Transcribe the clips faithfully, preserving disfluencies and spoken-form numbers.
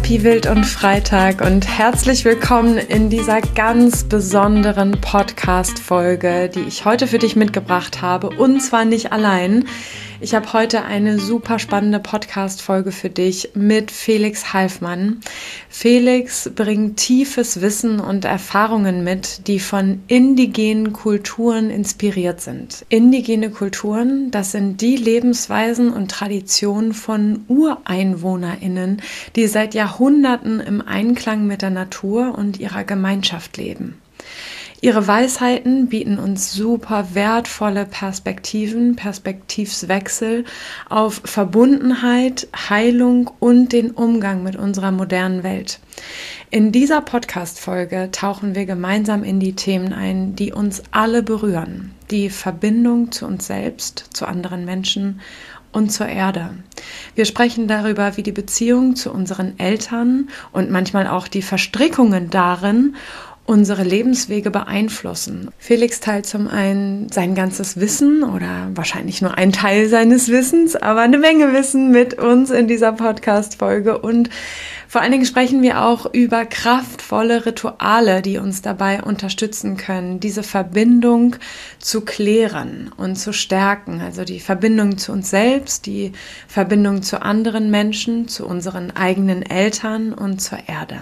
Happy Wild und Freitag und herzlich willkommen in dieser ganz besonderen Podcast-Folge, die ich heute für dich mitgebracht habe, und zwar nicht allein. Ich habe heute eine super spannende Podcast-Folge für dich mit Felix Halfmann. Felix bringt tiefes Wissen und Erfahrungen mit, die von indigenen Kulturen inspiriert sind. Indigene Kulturen, das sind die Lebensweisen und Traditionen von UreinwohnerInnen, die seit Jahrhunderten im Einklang mit der Natur und ihrer Gemeinschaft leben. Ihre Weisheiten bieten uns super wertvolle Perspektiven, Perspektivswechsel auf Verbundenheit, Heilung und den Umgang mit unserer modernen Welt. In dieser Podcast-Folge tauchen wir gemeinsam in die Themen ein, die uns alle berühren. Die Verbindung zu uns selbst, zu anderen Menschen und zur Erde. Wir sprechen darüber, wie die Beziehung zu unseren Eltern und manchmal auch die Verstrickungen darin unsere Lebenswege beeinflussen. Felix teilt zum einen sein ganzes Wissen oder wahrscheinlich nur ein Teil seines Wissens, aber eine Menge Wissen mit uns in dieser Podcast-Folge, und vor allen Dingen sprechen wir auch über kraftvolle Rituale, die uns dabei unterstützen können, diese Verbindung zu klären und zu stärken. Also die Verbindung zu uns selbst, die Verbindung zu anderen Menschen, zu unseren eigenen Eltern und zur Erde.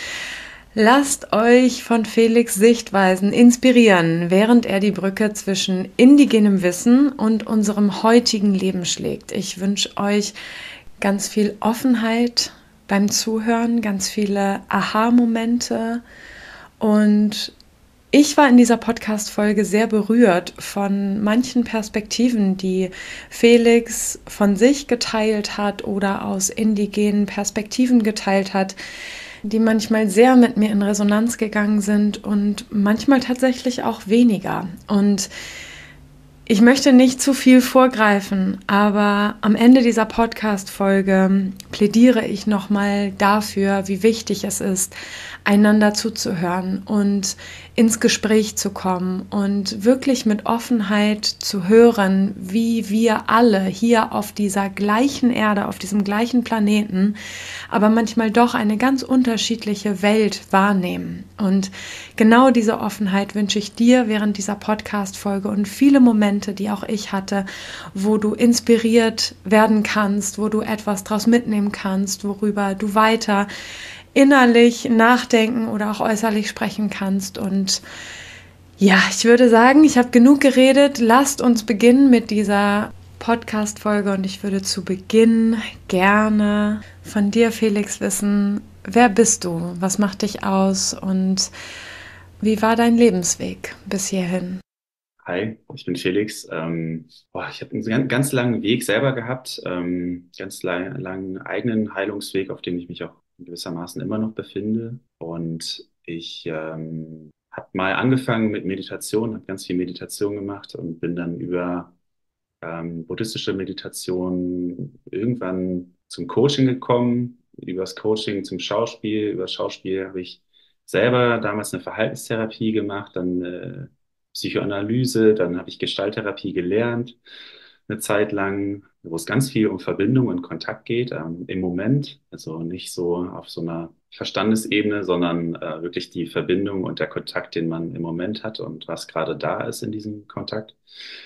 Lasst euch von Felix' Sichtweisen inspirieren, während er die Brücke zwischen indigenem Wissen und unserem heutigen Leben schlägt. Ich wünsche euch ganz viel Offenheit beim Zuhören, ganz viele Aha-Momente, und ich war in dieser Podcast-Folge sehr berührt von manchen Perspektiven, die Felix von sich geteilt hat oder aus indigenen Perspektiven geteilt hat, die manchmal sehr mit mir in Resonanz gegangen sind und manchmal tatsächlich auch weniger. Und ich möchte nicht zu viel vorgreifen, aber am Ende dieser Podcast-Folge plädiere ich nochmal dafür, wie wichtig es ist, einander zuzuhören und ins Gespräch zu kommen und wirklich mit Offenheit zu hören, wie wir alle hier auf dieser gleichen Erde, auf diesem gleichen Planeten, aber manchmal doch eine ganz unterschiedliche Welt wahrnehmen. Und genau diese Offenheit wünsche ich dir während dieser Podcast-Folge und viele Momente, die auch ich hatte, wo du inspiriert werden kannst, wo du etwas draus mitnehmen kannst, worüber du weiter innerlich nachdenken oder auch äußerlich sprechen kannst. Und ja, ich würde sagen, ich habe genug geredet. Lasst uns beginnen mit dieser Podcast-Folge, und ich würde zu Beginn gerne von dir, Felix, wissen, wer bist du? Was macht dich aus und wie war dein Lebensweg bis hierhin? Hi, ich bin Felix. Ähm, boah, ich habe einen ganz, ganz langen Weg selber gehabt, ähm, ganz lang, langen eigenen Heilungsweg, auf dem ich mich auch gewissermaßen immer noch befinde. Und ich ähm, habe mal angefangen mit Meditation, habe ganz viel Meditation gemacht und bin dann über ähm, buddhistische Meditation irgendwann zum Coaching gekommen, übers Coaching zum Schauspiel. Über das Schauspiel habe ich selber damals eine Verhaltenstherapie gemacht, dann äh, Psychoanalyse, dann habe ich Gestalttherapie gelernt, eine Zeit lang, wo es ganz viel um Verbindung und Kontakt geht, ähm, im Moment, also nicht so auf so einer Verstandesebene, sondern äh, wirklich die Verbindung und der Kontakt, den man im Moment hat und was gerade da ist in diesem Kontakt.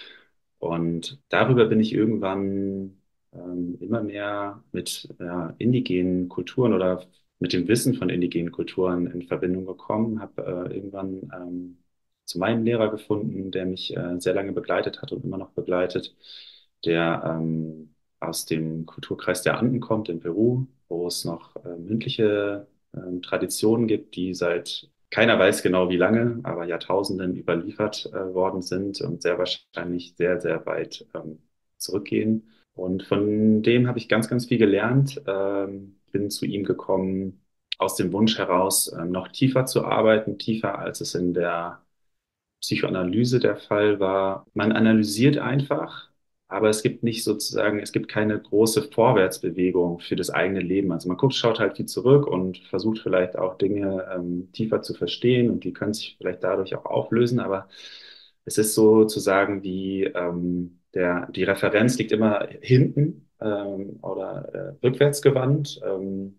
Und darüber bin ich irgendwann ähm, immer mehr mit ja, indigenen Kulturen oder mit dem Wissen von indigenen Kulturen in Verbindung gekommen, habe äh, irgendwann ähm, zu meinem Lehrer gefunden, der mich äh, sehr lange begleitet hat und immer noch begleitet, der ähm, aus dem Kulturkreis der Anden kommt in Peru, wo es noch äh, mündliche ähm, Traditionen gibt, die seit keiner weiß genau wie lange, aber Jahrtausenden überliefert äh, worden sind und sehr wahrscheinlich sehr, sehr weit ähm, zurückgehen. Und von dem habe ich ganz, ganz viel gelernt. Ähm, bin zu ihm gekommen aus dem Wunsch heraus, ähm, noch tiefer zu arbeiten, tiefer als es in der Psychoanalyse der Fall war. Man analysiert einfach, aber es gibt nicht sozusagen, es gibt keine große Vorwärtsbewegung für das eigene Leben. Also man guckt, schaut halt viel zurück und versucht vielleicht auch Dinge ähm, tiefer zu verstehen, und die können sich vielleicht dadurch auch auflösen, aber es ist sozusagen wie ähm, der, die Referenz liegt immer hinten ähm, oder äh, rückwärts gewandt. Ähm,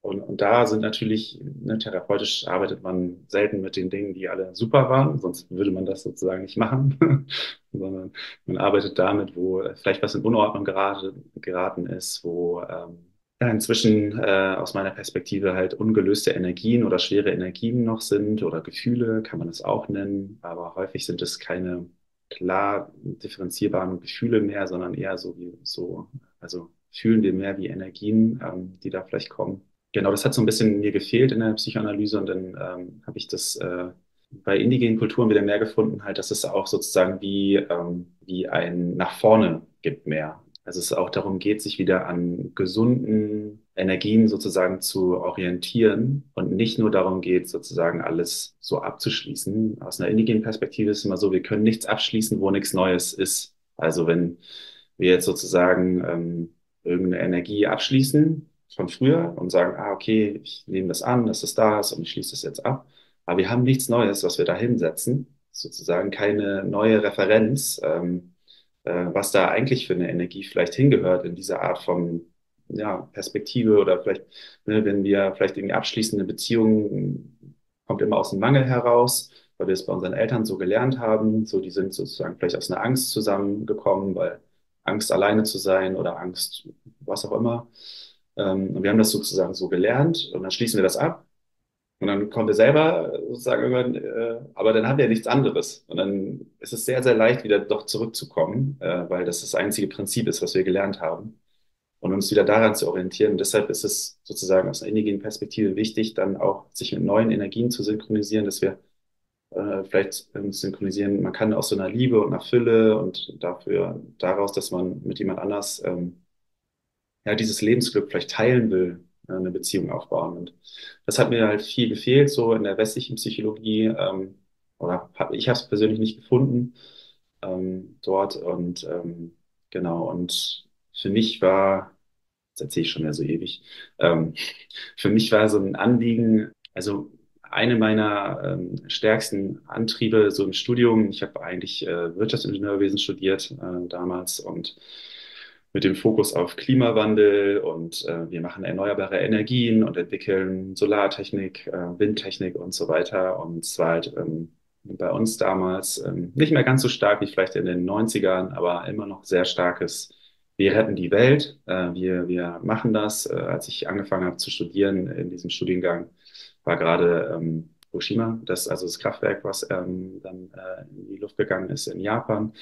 Und, und da sind natürlich, ne, therapeutisch arbeitet man selten mit den Dingen, die alle super waren, sonst würde man das sozusagen nicht machen, sondern man arbeitet damit, wo vielleicht was in Unordnung geraten, geraten ist, wo ähm, ja, inzwischen äh, aus meiner Perspektive halt ungelöste Energien oder schwere Energien noch sind oder Gefühle, kann man es auch nennen, aber häufig sind es keine klar differenzierbaren Gefühle mehr, sondern eher so wie so, also fühlen wir mehr wie Energien, ähm, die da vielleicht kommen. Genau, das hat so ein bisschen mir gefehlt in der Psychoanalyse und dann ähm, habe ich das äh, bei indigenen Kulturen wieder mehr gefunden, halt, dass es auch sozusagen wie, ähm, wie ein nach vorne gibt mehr. Also es auch darum geht, sich wieder an gesunden Energien sozusagen zu orientieren und nicht nur darum geht, sozusagen alles so abzuschließen. Aus einer indigenen Perspektive ist es immer so, wir können nichts abschließen, wo nichts Neues ist. Also wenn wir jetzt sozusagen ähm, irgendeine Energie abschließen von früher und sagen, ah, okay, ich nehme das an, dass es da ist und ich schließe es jetzt ab. Aber wir haben nichts Neues, was wir da hinsetzen, sozusagen keine neue Referenz, ähm, äh, was da eigentlich für eine Energie vielleicht hingehört in dieser Art von ja, Perspektive oder vielleicht, ne, wenn wir vielleicht irgendwie abschließende Beziehungen, kommt immer aus dem Mangel heraus, weil wir es bei unseren Eltern so gelernt haben, so die sind sozusagen vielleicht aus einer Angst zusammengekommen, weil Angst alleine zu sein oder Angst, was auch immer. Ähm, und wir haben das sozusagen so gelernt und dann schließen wir das ab und dann kommen wir selber sozusagen irgendwann, äh, aber dann haben wir ja nichts anderes. Und dann ist es sehr, sehr leicht, wieder doch zurückzukommen, äh, weil das das einzige Prinzip ist, was wir gelernt haben. Und uns wieder daran zu orientieren. Und deshalb ist es sozusagen aus einer indigenen Perspektive wichtig, dann auch sich mit neuen Energien zu synchronisieren, dass wir äh, vielleicht ähm, synchronisieren, man kann aus so einer Liebe und einer Fülle und dafür, daraus, dass man mit jemand anders ähm, ja, dieses Lebensglück vielleicht teilen will, äh, eine Beziehung aufbauen. Und das hat mir halt viel gefehlt, so in der westlichen Psychologie, ähm, oder hab, ich habe es persönlich nicht gefunden ähm, dort. Und ähm, genau, und für mich war, das erzähle ich schon ja so ewig, ähm, für mich war so ein Anliegen, also eine meiner ähm, stärksten Antriebe so im Studium, ich habe eigentlich äh, Wirtschaftsingenieurwesen studiert äh, damals und mit dem Fokus auf Klimawandel und äh, wir machen erneuerbare Energien und entwickeln Solartechnik, äh, Windtechnik und so weiter. Und es war halt ähm, bei uns damals ähm, nicht mehr ganz so stark wie vielleicht in den Neunzigern, aber immer noch sehr starkes. Wir retten die Welt, äh, wir, wir machen das. Äh, als ich angefangen habe zu studieren in diesem Studiengang, war gerade ähm, Fukushima, das also das Kraftwerk, was ähm, dann äh, in die Luft gegangen ist in Japan.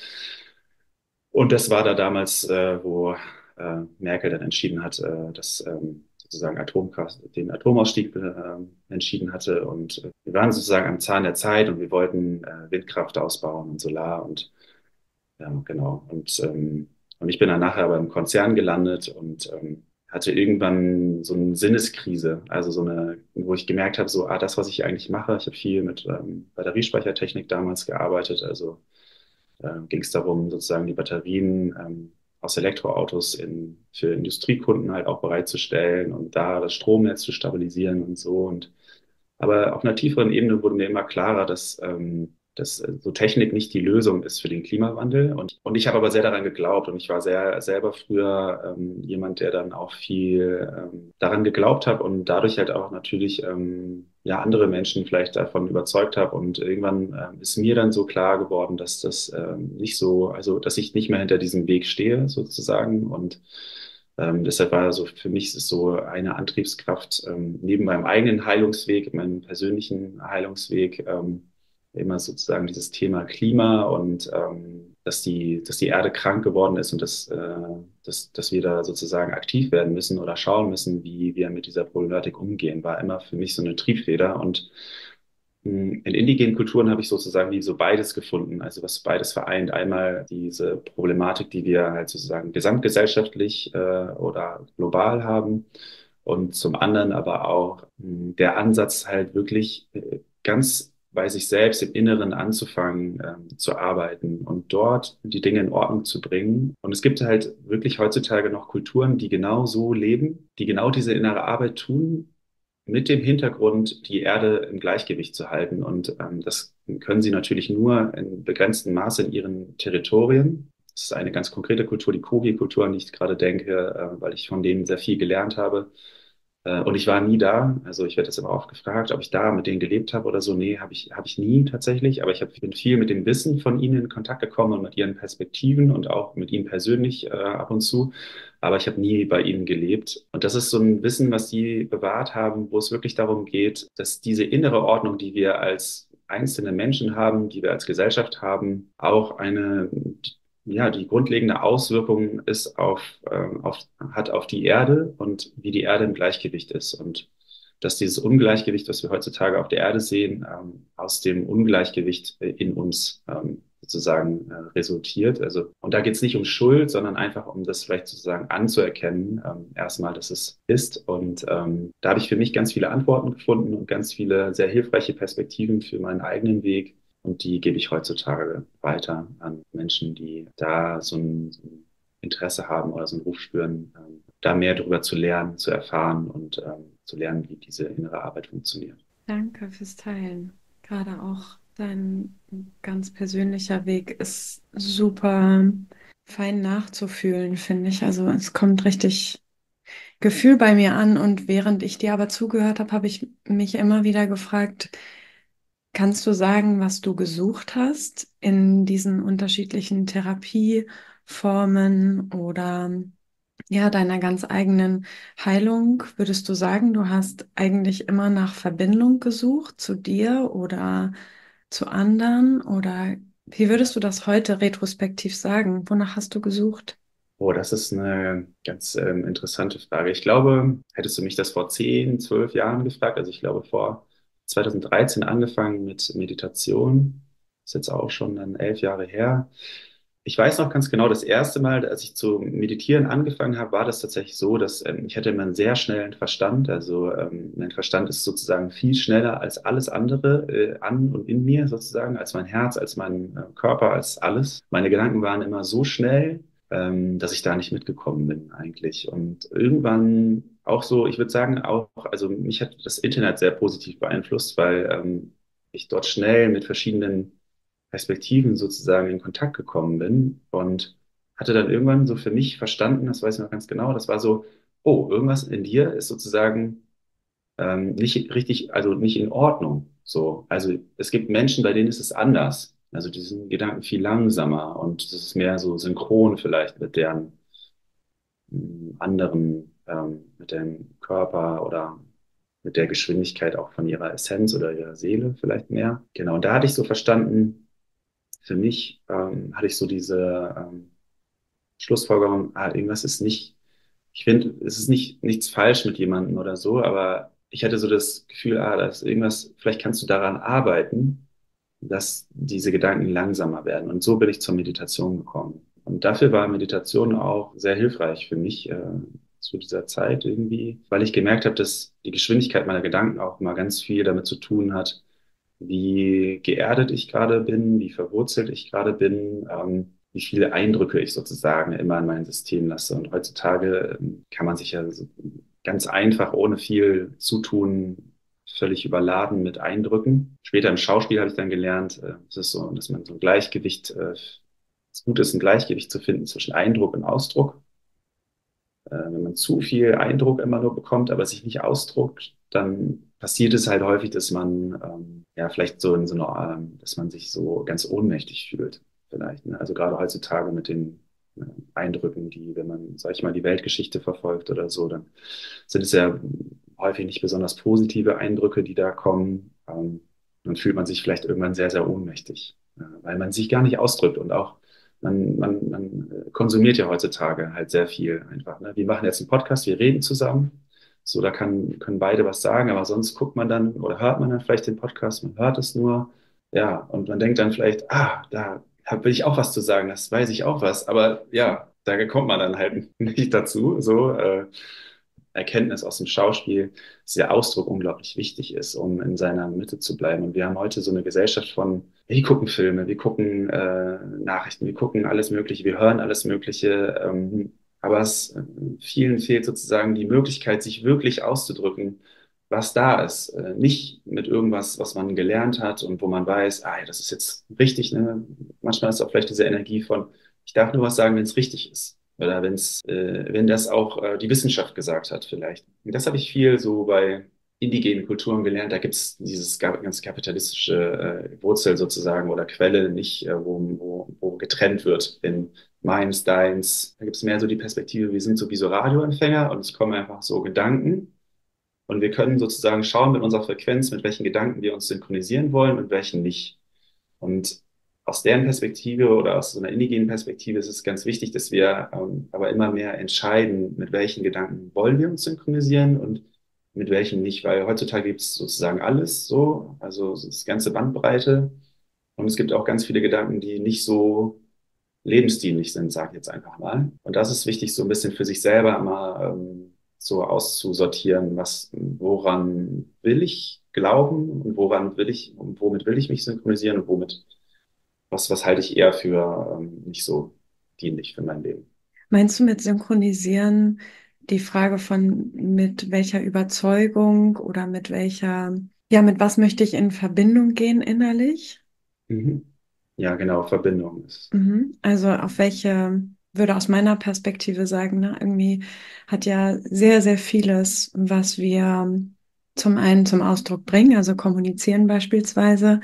Und das war da damals, äh, wo äh, Merkel dann entschieden hat, äh, dass ähm, sozusagen Atomkraft, den Atomausstieg äh, entschieden hatte. Und äh, wir waren sozusagen am Zahn der Zeit und wir wollten äh, Windkraft ausbauen und Solar und ja, genau. Und, ähm, und ich bin dann nachher aber im Konzern gelandet und ähm, hatte irgendwann so eine Sinneskrise, also so eine, wo ich gemerkt habe, so, ah, das, was ich eigentlich mache, ich habe viel mit ähm, Batteriespeichertechnik damals gearbeitet, also äh, ging es darum, sozusagen die Batterien ähm, aus Elektroautos in, für Industriekunden halt auch bereitzustellen und da das Stromnetz zu stabilisieren und so. Und aber auf einer tieferen Ebene wurde mir immer klarer, dass, ähm, dass äh, so Technik nicht die Lösung ist für den Klimawandel. Und, und ich habe aber sehr daran geglaubt und ich war sehr selber früher ähm, jemand, der dann auch viel ähm, daran geglaubt hat und dadurch halt auch natürlich ähm, ja andere Menschen vielleicht davon überzeugt habe. Und irgendwann ähm, ist mir dann so klar geworden, dass das ähm, nicht so, also dass ich nicht mehr hinter diesem Weg stehe sozusagen und ähm, deshalb war so für mich ist es so eine Antriebskraft ähm, neben meinem eigenen Heilungsweg, meinem persönlichen Heilungsweg, ähm, immer sozusagen dieses Thema Klima und ähm, dass die, dass die Erde krank geworden ist und dass, äh, dass, dass wir da sozusagen aktiv werden müssen oder schauen müssen, wie wir mit dieser Problematik umgehen, war immer für mich so eine Triebfeder. Und in indigenen Kulturen habe ich sozusagen wie so beides gefunden, also was beides vereint. Einmal diese Problematik, die wir halt sozusagen gesamtgesellschaftlich äh, oder global haben und zum anderen aber auch mh, der Ansatz halt wirklich äh, ganz bei sich selbst im Inneren anzufangen ähm, zu arbeiten und dort die Dinge in Ordnung zu bringen. Und es gibt halt wirklich heutzutage noch Kulturen, die genau so leben, die genau diese innere Arbeit tun mit dem Hintergrund, die Erde im Gleichgewicht zu halten. Und ähm, das können sie natürlich nur in begrenztem Maße in ihren Territorien. Das ist eine ganz konkrete Kultur, die Kogi-Kultur, an die ich gerade denke, äh, weil ich von denen sehr viel gelernt habe. Äh, und ich war nie da. Also ich werde das immer oft gefragt, ob ich da mit denen gelebt habe oder so. Nee, habe ich, habe ich nie tatsächlich. Aber ich hab, bin viel mit dem Wissen von ihnen in Kontakt gekommen und mit ihren Perspektiven und auch mit ihnen persönlich äh, ab und zu. Aber ich habe nie bei ihnen gelebt. Und das ist so ein Wissen, was die bewahrt haben, wo es wirklich darum geht, dass diese innere Ordnung, die wir als einzelne Menschen haben, die wir als Gesellschaft haben, auch eine, ja, die grundlegende Auswirkung ist auf, ähm, auf, hat auf die Erde und wie die Erde im Gleichgewicht ist. Und dass dieses Ungleichgewicht, was wir heutzutage auf der Erde sehen, ähm, aus dem Ungleichgewicht äh, in uns ähm, sozusagen äh, resultiert. Also, und da geht es nicht um Schuld, sondern einfach um das vielleicht sozusagen anzuerkennen, ähm, erstmal, dass es ist. Und ähm, da habe ich für mich ganz viele Antworten gefunden und ganz viele sehr hilfreiche Perspektiven für meinen eigenen Weg. Und die gebe ich heutzutage weiter an Menschen, die da so ein, so ein Interesse haben oder so einen Ruf spüren, ähm, da mehr darüber zu lernen, zu erfahren und ähm, zu lernen, wie diese innere Arbeit funktioniert. Danke fürs Teilen. Gerade auch dein ganz persönlicher Weg ist super fein nachzufühlen, finde ich. Also es kommt richtig Gefühl bei mir an und während ich dir aber zugehört habe, habe ich mich immer wieder gefragt, kannst du sagen, was du gesucht hast in diesen unterschiedlichen Therapieformen oder ja, deiner ganz eigenen Heilung? Würdest du sagen, du hast eigentlich immer nach Verbindung gesucht zu dir oder zu anderen? Oder wie würdest du das heute retrospektiv sagen? Wonach hast du gesucht? Oh, das ist eine ganz ähm, interessante Frage. Ich glaube, hättest du mich das vor zehn, zwölf Jahren gefragt, also ich glaube vor zwanzig dreizehn angefangen mit Meditation, ist jetzt auch schon dann elf Jahre her. Ich weiß noch ganz genau, das erste Mal, als ich zu meditieren angefangen habe, war das tatsächlich so, dass ähm, ich hatte immer einen sehr schnellen Verstand. Also ähm, mein Verstand ist sozusagen viel schneller als alles andere äh, an und in mir sozusagen, als mein Herz, als mein äh, Körper, als alles. Meine Gedanken waren immer so schnell, ähm, dass ich da nicht mitgekommen bin eigentlich. Und irgendwann auch so, ich würde sagen, auch, also mich hat das Internet sehr positiv beeinflusst, weil ähm, ich dort schnell mit verschiedenen Perspektiven sozusagen in Kontakt gekommen bin und hatte dann irgendwann so für mich verstanden, das weiß ich noch ganz genau, das war so, oh, irgendwas in dir ist sozusagen ähm, nicht richtig, also nicht in Ordnung. So, also es gibt Menschen, bei denen ist es anders. Also die sind Gedanken viel langsamer und das ist mehr so synchron vielleicht mit deren mh, anderen, ähm, mit dem Körper oder mit der Geschwindigkeit auch von ihrer Essenz oder ihrer Seele vielleicht mehr. Genau, und da hatte ich so verstanden, für mich ähm, hatte ich so diese ähm, Schlussfolgerung, ah, irgendwas ist nicht, ich finde, es ist nicht nichts falsch mit jemandem oder so, aber ich hatte so das Gefühl, ah, da ist irgendwas, vielleicht kannst du daran arbeiten, dass diese Gedanken langsamer werden. Und so bin ich zur Meditation gekommen. Und dafür war Meditation auch sehr hilfreich für mich äh, zu dieser Zeit irgendwie, weil ich gemerkt habe, dass die Geschwindigkeit meiner Gedanken auch mal ganz viel damit zu tun hat, wie geerdet ich gerade bin, wie verwurzelt ich gerade bin, ähm, wie viele Eindrücke ich sozusagen immer in mein System lasse. Und heutzutage ähm, kann man sich ja so ganz einfach, ohne viel Zutun, völlig überladen mit Eindrücken. Später im Schauspiel habe ich dann gelernt, äh, es ist so, dass man so ein Gleichgewicht, äh, es gut ist, ein Gleichgewicht zu finden zwischen Eindruck und Ausdruck. Äh, wenn man zu viel Eindruck immer nur bekommt, aber sich nicht ausdruckt, dann passiert es halt häufig, dass man ähm, ja vielleicht so in so einer, ähm, dass man sich so ganz ohnmächtig fühlt, vielleicht. Ne? Also gerade heutzutage mit den äh, Eindrücken, die, wenn man, sag ich mal, die Weltgeschichte verfolgt oder so, dann sind es ja häufig nicht besonders positive Eindrücke, die da kommen. Ähm, dann fühlt man sich vielleicht irgendwann sehr, sehr ohnmächtig, äh, weil man sich gar nicht ausdrückt und auch man, man, man konsumiert ja heutzutage halt sehr viel einfach. Ne? Wir machen jetzt einen Podcast, wir reden zusammen. So, da kann, können beide was sagen, aber sonst guckt man dann oder hört man dann vielleicht den Podcast, man hört es nur. Ja, und man denkt dann vielleicht, ah, da hab, will ich auch was zu sagen, das weiß ich auch was. Aber ja, da kommt man dann halt nicht dazu. So, äh, Erkenntnis aus dem Schauspiel, dass der Ausdruck unglaublich wichtig ist, um in seiner Mitte zu bleiben. Und wir haben heute so eine Gesellschaft von, wir gucken Filme, wir gucken äh, Nachrichten, wir gucken alles Mögliche, wir hören alles Mögliche. Ähm, aber es äh, vielen fehlt sozusagen die Möglichkeit, sich wirklich auszudrücken, was da ist. Äh, nicht mit irgendwas, was man gelernt hat und wo man weiß, ah, ja, das ist jetzt richtig. Ne? Manchmal ist auch vielleicht diese Energie von, ich darf nur was sagen, wenn es richtig ist. Oder wenn's, äh, wenn das auch äh, die Wissenschaft gesagt hat, vielleicht. Und das habe ich viel so bei indigenen Kulturen gelernt. Da gibt es dieses ga- ganz kapitalistische äh, Wurzel sozusagen oder Quelle nicht, äh, wo, wo, wo getrennt wird in meins, deins. Da gibt es mehr so die Perspektive, wir sind so wie so Radioempfänger und es kommen einfach so Gedanken. Und wir können sozusagen schauen mit unserer Frequenz, mit welchen Gedanken wir uns synchronisieren wollen und welchen nicht. Und aus deren Perspektive oder aus so einer indigenen Perspektive ist es ganz wichtig, dass wir ähm, aber immer mehr entscheiden, mit welchen Gedanken wollen wir uns synchronisieren und mit welchen nicht, weil heutzutage gibt es sozusagen alles so, also das ganze Bandbreite. Und es gibt auch ganz viele Gedanken, die nicht so lebensdienlich sind, sage ich jetzt einfach mal. Und das ist wichtig, so ein bisschen für sich selber mal ähm, so auszusortieren, was, woran will ich glauben und woran will ich und womit will ich mich synchronisieren und womit, was, was halte ich eher für ähm, nicht so dienlich für mein Leben. Meinst du mit synchronisieren die Frage von mit welcher Überzeugung oder mit welcher, ja, mit was möchte ich in Verbindung gehen innerlich? Mhm. Ja, genau, Verbindung ist. Mhm. Also auf welche, würde aus meiner Perspektive sagen, ne, irgendwie hat ja sehr, sehr vieles, was wir zum einen zum Ausdruck bringen, also kommunizieren beispielsweise,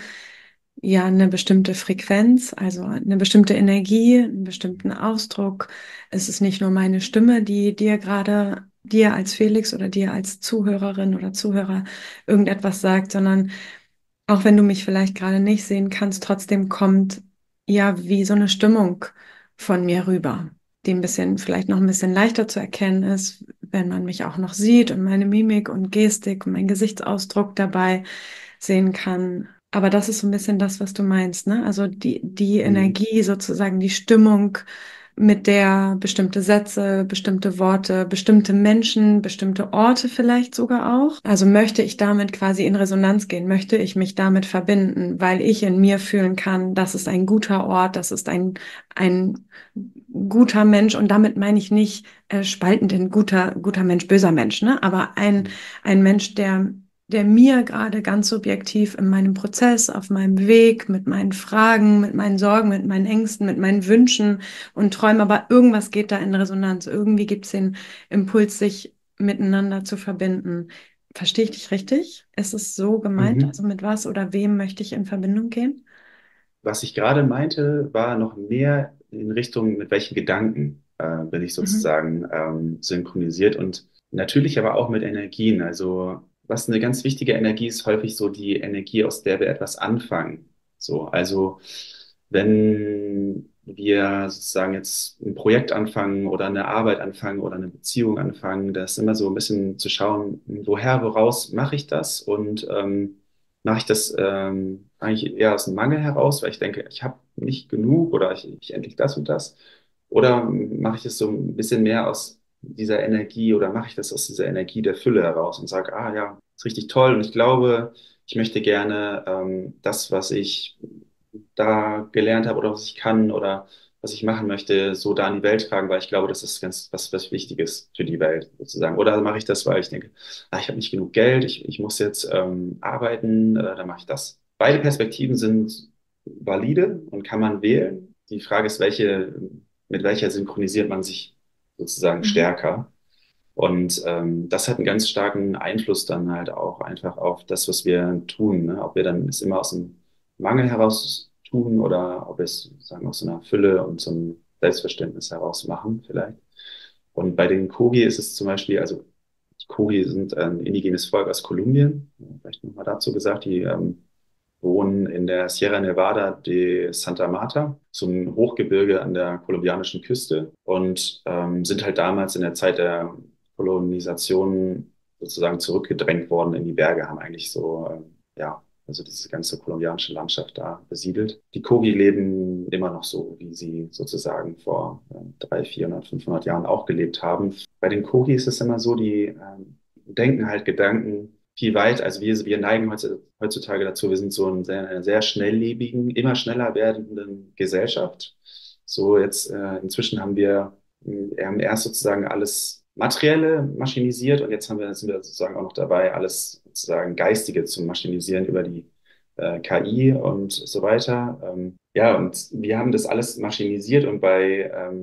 ja, eine bestimmte Frequenz, also eine bestimmte Energie, einen bestimmten Ausdruck. Es ist nicht nur meine Stimme, die dir gerade, dir als Felix oder dir als Zuhörerin oder Zuhörer irgendetwas sagt, sondern auch wenn du mich vielleicht gerade nicht sehen kannst, trotzdem kommt ja wie so eine Stimmung von mir rüber, die ein bisschen, vielleicht noch ein bisschen leichter zu erkennen ist, wenn man mich auch noch sieht und meine Mimik und Gestik und meinen Gesichtsausdruck dabei sehen kann. Aber das ist so ein bisschen das, was du meinst, ne? Also die, die Mhm. Energie sozusagen, die Stimmung, mit der bestimmte Sätze, bestimmte Worte, bestimmte Menschen, bestimmte Orte vielleicht sogar auch. Also möchte ich damit quasi in Resonanz gehen, möchte ich mich damit verbinden, weil ich in mir fühlen kann, das ist ein guter Ort, das ist ein, ein guter Mensch und damit meine ich nicht äh, spaltend in guter, guter Mensch, böser Mensch, ne? Aber ein, ein Mensch, der der mir gerade ganz subjektiv in meinem Prozess, auf meinem Weg, mit meinen Fragen, mit meinen Sorgen, mit meinen Ängsten, mit meinen Wünschen und Träumen, aber irgendwas geht da in Resonanz. Irgendwie gibt es den Impuls, sich miteinander zu verbinden. Verstehe ich dich richtig? Ist es so gemeint? Also Mhm. mit was oder wem möchte ich in Verbindung gehen? Was ich gerade meinte, war noch mehr in Richtung, mit welchen Gedanken äh, bin ich Mhm. sozusagen ähm, synchronisiert und natürlich aber auch mit Energien. Also was eine ganz wichtige Energie ist, häufig so die Energie, aus der wir etwas anfangen. So, also wenn wir sozusagen jetzt ein Projekt anfangen oder eine Arbeit anfangen oder eine Beziehung anfangen, da ist immer so ein bisschen zu schauen, woher, woraus mache ich das und ähm, mache ich das ähm, eigentlich eher aus dem Mangel heraus, weil ich denke, ich habe nicht genug oder ich, ich endlich das und das? Oder mache ich es so ein bisschen mehr aus dieser Energie oder mache ich das aus dieser Energie der Fülle heraus und sage, ah ja, ist richtig toll und ich glaube, ich möchte gerne ähm, das, was ich da gelernt habe oder was ich kann oder was ich machen möchte, so da in die Welt tragen, weil ich glaube, das ist ganz was, was Wichtiges für die Welt sozusagen. Oder mache ich das, weil ich denke, ah, ich habe nicht genug Geld, ich, ich muss jetzt ähm, arbeiten, äh, dann mache ich das. Beide Perspektiven sind valide und kann man wählen. Die Frage ist, welche, mit welcher synchronisiert man sich sozusagen Mhm. stärker? Und ähm, das hat einen ganz starken Einfluss dann halt auch einfach auf das, was wir tun. Ne? Ob wir dann es immer aus dem Mangel heraus tun oder ob wir es sagen aus so einer Fülle und so einem Selbstverständnis heraus machen vielleicht. Und bei den Kogi ist es zum Beispiel, also die Kogi sind ein indigenes Volk aus Kolumbien, vielleicht nochmal dazu gesagt, die ähm, wohnen in der Sierra Nevada de Santa Marta, so ein Hochgebirge an der kolumbianischen Küste und ähm, sind halt damals in der Zeit der Kolonisation sozusagen zurückgedrängt worden in die Berge, haben eigentlich so, ähm, ja, also diese ganze kolumbianische Landschaft da besiedelt. Die Kogi leben immer noch so, wie sie sozusagen vor äh, dreihundert, vierhundert, fünfhundert Jahren auch gelebt haben. Bei den Kogi ist es immer so, die ähm, denken halt Gedanken viel weit. Also wir, wir neigen heutzutage dazu, wir sind so in sehr, einer sehr schnelllebigen, immer schneller werdenden Gesellschaft. So jetzt äh, inzwischen haben wir, wir haben erst sozusagen alles Materielle maschinisiert und jetzt haben wir, sind wir sozusagen auch noch dabei, alles sozusagen Geistige zu maschinisieren über die äh, K I und so weiter. Ähm, ja, und wir haben das alles maschinisiert und bei ähm,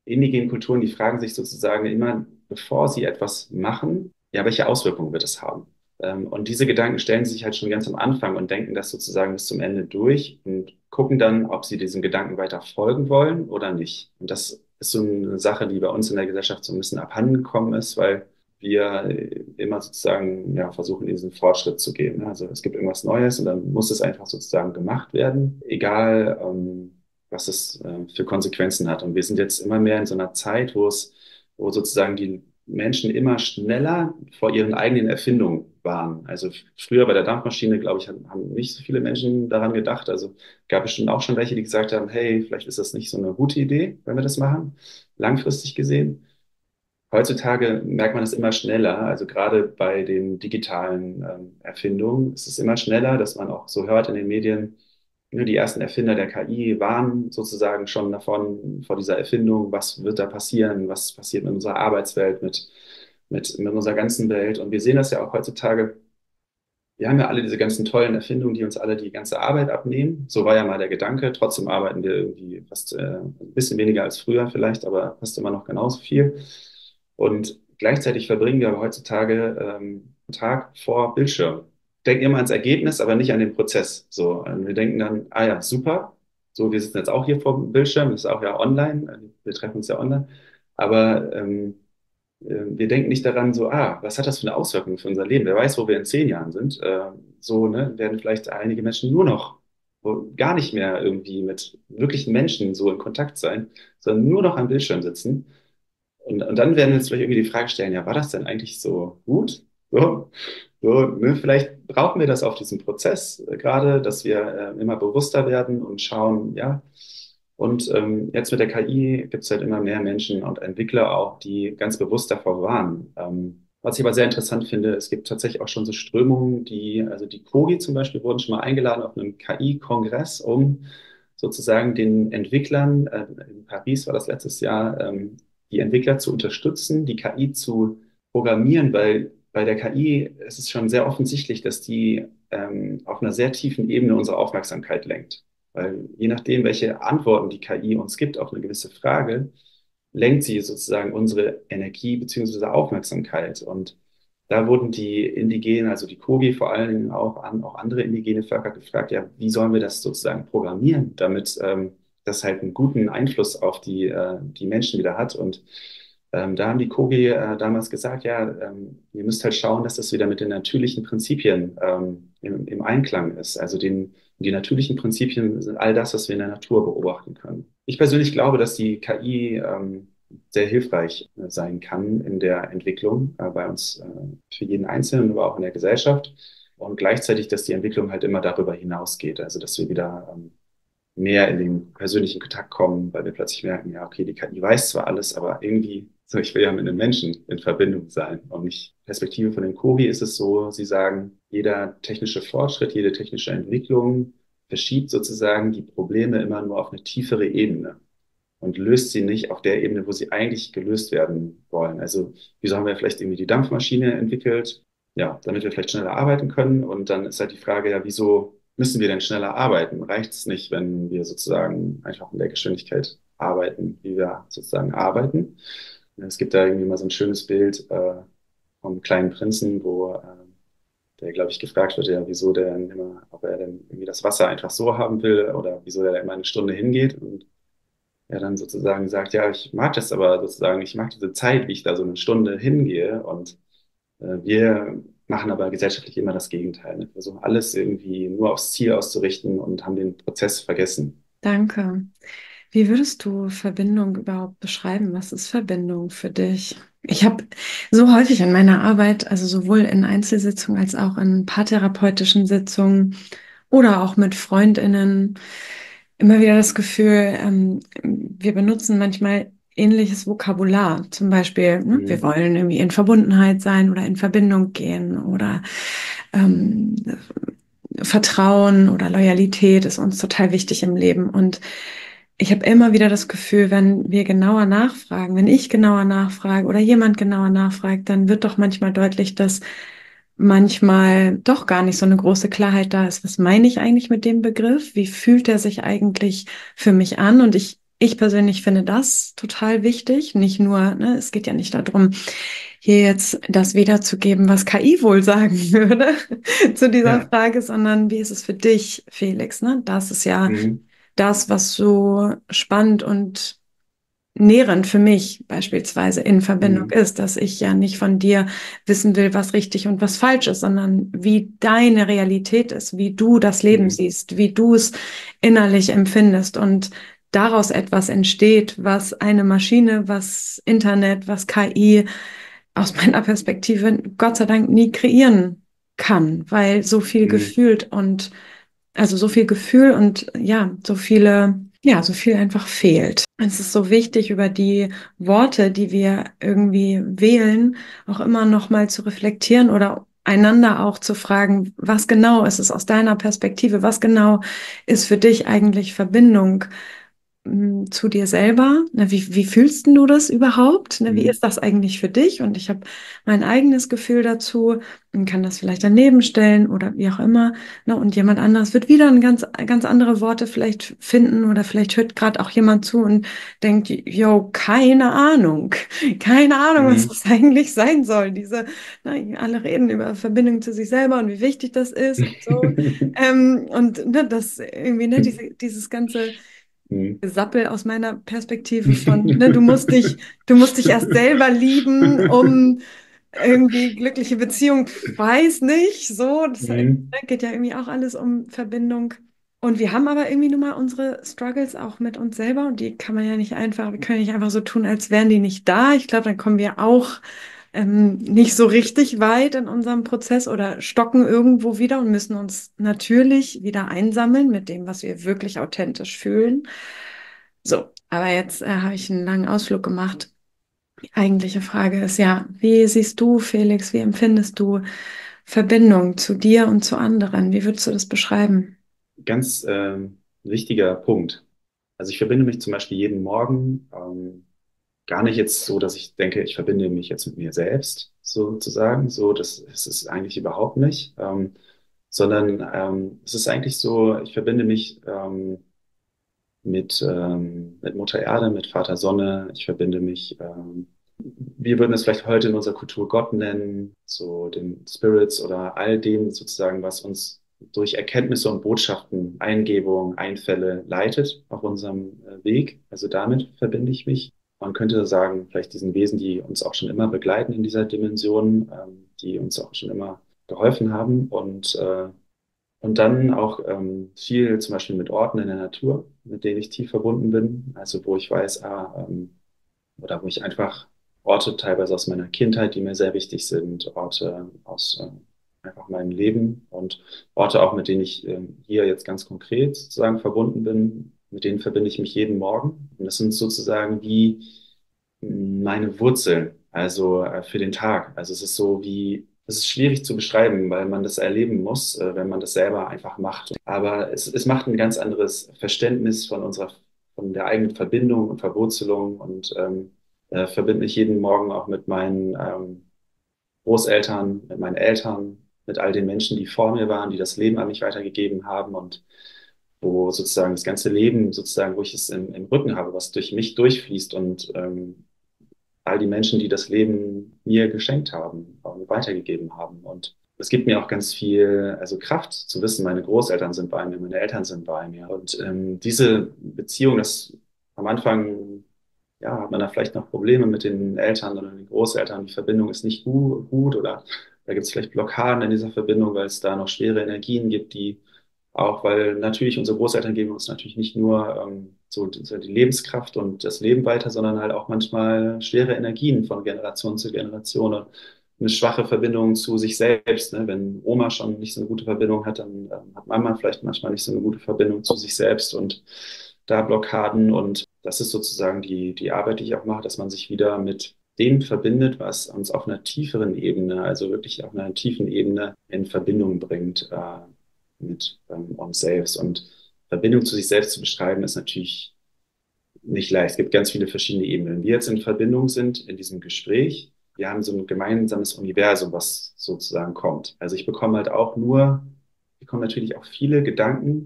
indigenen Kulturen, die fragen sich sozusagen immer, bevor sie etwas machen, ja, welche Auswirkungen wird es haben? Ähm, und diese Gedanken stellen sie sich halt schon ganz am Anfang und denken das sozusagen bis zum Ende durch und gucken dann, ob sie diesem Gedanken weiter folgen wollen oder nicht. Und das ist so eine Sache, die bei uns in der Gesellschaft so ein bisschen abhandengekommen ist, weil wir immer sozusagen ja, versuchen, diesen Fortschritt zu gehen. Ne? Also es gibt irgendwas Neues und dann muss es einfach sozusagen gemacht werden, egal ähm, was es äh, für Konsequenzen hat. Und wir sind jetzt immer mehr in so einer Zeit, wo es, wo sozusagen die Menschen immer schneller vor ihren eigenen Erfindungen waren. Also f- früher bei der Dampfmaschine, glaube ich, haben, haben nicht so viele Menschen daran gedacht. Also gab es bestimmt auch schon welche, die gesagt haben, hey, vielleicht ist das nicht so eine gute Idee, wenn wir das machen, langfristig gesehen. Heutzutage merkt man es immer schneller, also gerade bei den digitalen ähm, Erfindungen ist es immer schneller, dass man auch so hört in den Medien, ne, die ersten Erfinder der K I waren sozusagen schon davon, vor dieser Erfindung, was wird da passieren, was passiert mit unserer Arbeitswelt, mit, mit, mit unserer ganzen Welt. Und wir sehen das ja auch heutzutage, wir haben ja alle diese ganzen tollen Erfindungen, die uns alle die ganze Arbeit abnehmen. So war ja mal der Gedanke. Trotzdem arbeiten wir irgendwie fast äh, ein bisschen weniger als früher vielleicht, aber fast immer noch genauso viel. Und gleichzeitig verbringen wir aber heutzutage ähm, einen Tag vor Bildschirm. Denken immer ans Ergebnis, aber nicht an den Prozess. So, und wir denken dann, ah ja, super. So, wir sitzen jetzt auch hier vor dem Bildschirm, das ist auch ja online. Wir treffen uns ja online. Aber ähm, äh, wir denken nicht daran, so, ah, was hat das für eine Auswirkung für unser Leben? Wer weiß, wo wir in zehn Jahren sind. Äh, so, ne, werden vielleicht einige Menschen nur noch, wo- gar nicht mehr irgendwie mit wirklichen Menschen so in Kontakt sein, sondern nur noch am Bildschirm sitzen. Und, und dann werden wir uns vielleicht irgendwie die Frage stellen, ja, war das denn eigentlich so gut? So, so, ne, vielleicht brauchen wir das auf diesem Prozess äh, gerade, dass wir äh, immer bewusster werden und schauen, ja. Und ähm, jetzt mit der K I gibt es halt immer mehr Menschen und Entwickler auch, die ganz bewusst davor warnen. Ähm, was ich aber sehr interessant finde, es gibt tatsächlich auch schon so Strömungen, die, also die Kogi zum Beispiel wurden schon mal eingeladen auf einem K I-Kongress, um sozusagen den Entwicklern, äh, in Paris war das letztes Jahr, ähm, die Entwickler zu unterstützen, die K I zu programmieren, weil bei der K I ist es schon sehr offensichtlich, dass die ähm, auf einer sehr tiefen Ebene unsere Aufmerksamkeit lenkt. Weil je nachdem, welche Antworten die K I uns gibt auf eine gewisse Frage, lenkt sie sozusagen unsere Energie beziehungsweise Aufmerksamkeit. Und da wurden die Indigenen, also die Kogi vor allen Dingen auch an, auch andere indigene Völker gefragt, ja, wie sollen wir das sozusagen programmieren, damit ähm, das halt einen guten Einfluss auf die, äh, die Menschen wieder hat. Und ähm, da haben die Kogi äh, damals gesagt, ja, ähm, ihr müsst halt schauen, dass das wieder mit den natürlichen Prinzipien ähm, im, im Einklang ist. Also den, die natürlichen Prinzipien sind all das, was wir in der Natur beobachten können. Ich persönlich glaube, dass die K I ähm, sehr hilfreich äh, sein kann in der Entwicklung äh, bei uns, äh, für jeden Einzelnen, aber auch in der Gesellschaft. Und gleichzeitig, dass die Entwicklung halt immer darüber hinausgeht. Also, dass wir wieder ähm, mehr in den persönlichen Kontakt kommen, weil wir plötzlich merken, ja, okay, die K I weiß zwar alles, aber irgendwie, so, ich will ja mit einem Menschen in Verbindung sein. Und nicht Perspektive von den Kobi ist es so, sie sagen, jeder technische Fortschritt, jede technische Entwicklung verschiebt sozusagen die Probleme immer nur auf eine tiefere Ebene und löst sie nicht auf der Ebene, wo sie eigentlich gelöst werden wollen. Also, wieso haben wir vielleicht irgendwie die Dampfmaschine entwickelt? Ja, damit wir vielleicht schneller arbeiten können. Und dann ist halt die Frage, ja, wieso müssen wir denn schneller arbeiten? Reicht es nicht, wenn wir sozusagen einfach in der Geschwindigkeit arbeiten, wie wir sozusagen arbeiten? Es gibt da irgendwie mal so ein schönes Bild äh, vom kleinen Prinzen, wo äh, der, glaube ich, gefragt wird, ja, wieso der denn immer, ob er denn irgendwie das Wasser einfach so haben will oder wieso er da immer eine Stunde hingeht. Und er dann sozusagen sagt, ja, ich mag das aber sozusagen, ich mag diese Zeit, wie ich da so eine Stunde hingehe. Und äh, wir machen aber gesellschaftlich immer das Gegenteil. Ne? Wir versuchen alles irgendwie nur aufs Ziel auszurichten und haben den Prozess vergessen. Danke. Wie würdest du Verbindung überhaupt beschreiben? Was ist Verbindung für dich? Ich habe so häufig in meiner Arbeit, also sowohl in Einzelsitzungen als auch in paartherapeutischen Sitzungen oder auch mit FreundInnen, immer wieder das Gefühl, ähm, wir benutzen manchmal ähnliches Vokabular. Zum Beispiel, ne, wir Mhm. wollen irgendwie in Verbundenheit sein oder in Verbindung gehen oder ähm, Vertrauen oder Loyalität ist uns total wichtig im Leben. Und ich habe immer wieder das Gefühl, wenn wir genauer nachfragen, wenn ich genauer nachfrage oder jemand genauer nachfragt, dann wird doch manchmal deutlich, dass manchmal doch gar nicht so eine große Klarheit da ist. Was meine ich eigentlich mit dem Begriff? Wie fühlt er sich eigentlich für mich an? Und ich ich persönlich finde das total wichtig. Nicht nur, ne, es geht ja nicht darum, hier jetzt das wiederzugeben, was K I wohl sagen würde zu dieser Ja. Frage, sondern wie ist es für dich, Felix? Ne? Das ist ja Mhm. das, was so spannend und nährend für mich beispielsweise in Verbindung Mhm. ist, dass ich ja nicht von dir wissen will, was richtig und was falsch ist, sondern wie deine Realität ist, wie du das Leben Mhm. siehst, wie du es innerlich empfindest und daraus etwas entsteht, was eine Maschine, was Internet, was K I aus meiner Perspektive Gott sei Dank nie kreieren kann, weil so viel Mhm. gefühlt und also so viel Gefühl und ja, so viele, ja, so viel einfach fehlt. Es ist so wichtig, über die Worte, die wir irgendwie wählen, auch immer noch mal zu reflektieren oder einander auch zu fragen, was genau ist es aus deiner Perspektive, was genau ist für dich eigentlich Verbindung m, zu dir selber. Ne, wie, wie fühlst denn du das überhaupt? Ne, wie ist Mhm. das eigentlich für dich? Und ich habe mein eigenes Gefühl dazu und kann das vielleicht daneben stellen oder wie auch immer. Ne, und jemand anderes wird wieder ein ganz, ganz andere Worte vielleicht finden oder vielleicht hört gerade auch jemand zu und denkt, yo, keine Ahnung, keine Ahnung, was Mhm. das eigentlich sein soll. Diese, ne, alle reden über Verbindung zu sich selber und wie wichtig das ist und so. Ähm, und ne, das irgendwie, ne, diese, dieses ganze Mhm. Gesappel aus meiner Perspektive von, ne, du musst dich, du musst dich erst selber lieben, um irgendwie glückliche Beziehung, weiß nicht, so, das ne, Mhm. geht ja irgendwie auch alles um Verbindung. Und wir haben aber irgendwie nun mal unsere Struggles auch mit uns selber und die kann man ja nicht einfach, wir können nicht einfach so tun, als wären die nicht da. Ich glaube, dann kommen wir auch ähm, nicht so richtig weit in unserem Prozess oder stocken irgendwo wieder und müssen uns natürlich wieder einsammeln mit dem, was wir wirklich authentisch fühlen. So, aber jetzt äh, habe ich einen langen Ausflug gemacht. Die eigentliche Frage ist ja, wie siehst du, Felix, wie empfindest du Verbindung zu dir und zu anderen? Wie würdest du das beschreiben? Ganz ähm, wichtiger Punkt. Also ich verbinde mich zum Beispiel jeden Morgen ähm, gar nicht jetzt so, dass ich denke, ich verbinde mich jetzt mit mir selbst sozusagen. So, das ist es eigentlich überhaupt nicht. Ähm, sondern ähm, es ist eigentlich so, ich verbinde mich ähm, mit, ähm, mit Mutter Erde, mit Vater Sonne. Ich verbinde mich, ähm, wir würden es vielleicht heute in unserer Kultur Gott nennen, so den Spirits oder all dem sozusagen, was uns durch Erkenntnisse und Botschaften, Eingebungen, Einfälle leitet auf unserem äh, Weg. Also damit verbinde ich mich. Man könnte sagen, vielleicht diesen Wesen, die uns auch schon immer begleiten in dieser Dimension, ähm, die uns auch schon immer geholfen haben und äh, und dann auch ähm, viel zum Beispiel mit Orten in der Natur, mit denen ich tief verbunden bin. Also wo ich weiß, ah, ähm, oder wo ich einfach Orte teilweise aus meiner Kindheit, die mir sehr wichtig sind, Orte aus ähm, einfach meinem Leben und Orte auch, mit denen ich ähm, hier jetzt ganz konkret sozusagen verbunden bin, mit denen verbinde ich mich jeden Morgen. Und das sind sozusagen wie meine Wurzeln, also äh, für den Tag. Also es ist so wie, es ist schwierig zu beschreiben, weil man das erleben muss, äh, wenn man das selber einfach macht. Aber es, es macht ein ganz anderes Verständnis von unserer, von der eigenen Verbindung und Verwurzelung und ähm, äh, verbinde mich jeden Morgen auch mit meinen ähm, Großeltern, mit meinen Eltern, mit all den Menschen, die vor mir waren, die das Leben an mich weitergegeben haben und wo sozusagen das ganze Leben, sozusagen, wo ich es im, im Rücken habe, was durch mich durchfließt und ähm, all die Menschen, die das Leben mir geschenkt haben und weitergegeben haben. Und es gibt mir auch ganz viel, also Kraft zu wissen, meine Großeltern sind bei mir, meine Eltern sind bei mir. Und ähm, diese Beziehung, das am Anfang, ja, hat man da vielleicht noch Probleme mit den Eltern oder den Großeltern. Die Verbindung ist nicht gu gut oder da gibt es vielleicht Blockaden in dieser Verbindung, weil es da noch schwere Energien gibt, die auch, weil natürlich unsere Großeltern geben uns natürlich nicht nur ähm, so, so die Lebenskraft und das Leben weiter, sondern halt auch manchmal schwere Energien von Generation zu Generation und eine schwache Verbindung zu sich selbst. Ne? Wenn Oma schon nicht so eine gute Verbindung hat, dann ähm, hat Mama vielleicht manchmal nicht so eine gute Verbindung zu sich selbst und da Blockaden. Und das ist sozusagen die, die Arbeit, die ich auch mache, dass man sich wieder mit dem verbindet, was uns auf einer tieferen Ebene, also wirklich auf einer tiefen Ebene in Verbindung bringt äh, mit ähm, uns selbst. Und Verbindung zu sich selbst zu beschreiben, ist natürlich nicht leicht. Es gibt ganz viele verschiedene Ebenen. Wenn wir jetzt in Verbindung sind in diesem Gespräch, wir haben so ein gemeinsames Universum, was sozusagen kommt. Also ich bekomme halt auch nur, ich bekomme natürlich auch viele Gedanken,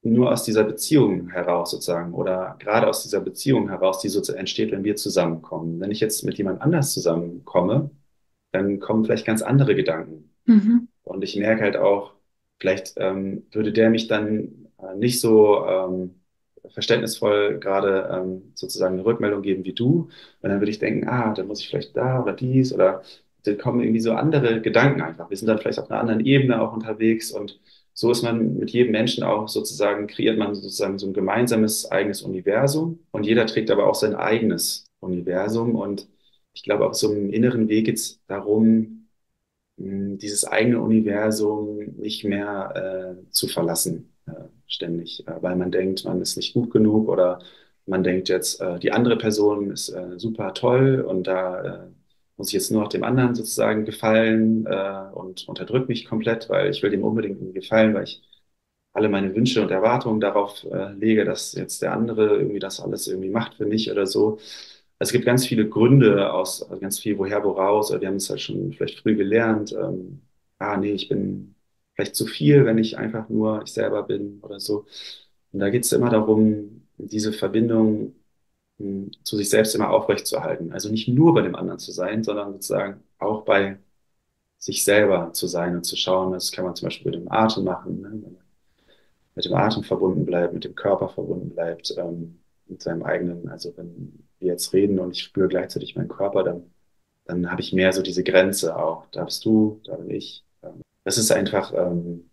nur aus dieser Beziehung heraus sozusagen oder gerade aus dieser Beziehung heraus, die so entsteht, wenn wir zusammenkommen. Wenn ich jetzt mit jemand anders zusammenkomme, dann kommen vielleicht ganz andere Gedanken. Mhm. Und ich merke halt auch, vielleicht ähm, würde der mich dann äh, nicht so ähm, verständnisvoll gerade ähm, sozusagen eine Rückmeldung geben wie du. Und dann würde ich denken, ah, dann muss ich vielleicht da oder dies oder dann kommen irgendwie so andere Gedanken einfach. Wir sind dann vielleicht auf einer anderen Ebene auch unterwegs und so ist man mit jedem Menschen auch sozusagen, kreiert man sozusagen so ein gemeinsames eigenes Universum und jeder trägt aber auch sein eigenes Universum und ich glaube, auf so einem inneren Weg geht es darum, mh, dieses eigene Universum nicht mehr äh, zu verlassen, äh, ständig, äh, weil man denkt, man ist nicht gut genug oder man denkt jetzt, äh, die andere Person ist äh, super toll und da äh, muss ich jetzt nur noch dem anderen sozusagen gefallen äh, und unterdrücke mich komplett, weil ich will dem unbedingt irgendwie gefallen, weil ich alle meine Wünsche und Erwartungen darauf äh, lege, dass jetzt der andere irgendwie das alles irgendwie macht für mich oder so. Es gibt ganz viele Gründe aus, also ganz viel woher, woraus. Wir haben es halt schon vielleicht früh gelernt. Ähm, ah, nee, ich bin vielleicht zu viel, wenn ich einfach nur ich selber bin oder so. Und da geht es immer darum, diese Verbindung mh, zu sich selbst immer aufrechtzuerhalten. Also nicht nur bei dem anderen zu sein, sondern sozusagen auch bei sich selber zu sein und zu schauen. Das kann man zum Beispiel mit dem Atem machen, ne? Mit dem Atem verbunden bleibt, mit dem Körper verbunden bleibt, ähm, mit seinem eigenen, also wenn wir jetzt reden und ich spüre gleichzeitig meinen Körper, dann, dann habe ich mehr so diese Grenze auch. Da bist du, da bin ich. Ähm, das ist einfach ähm,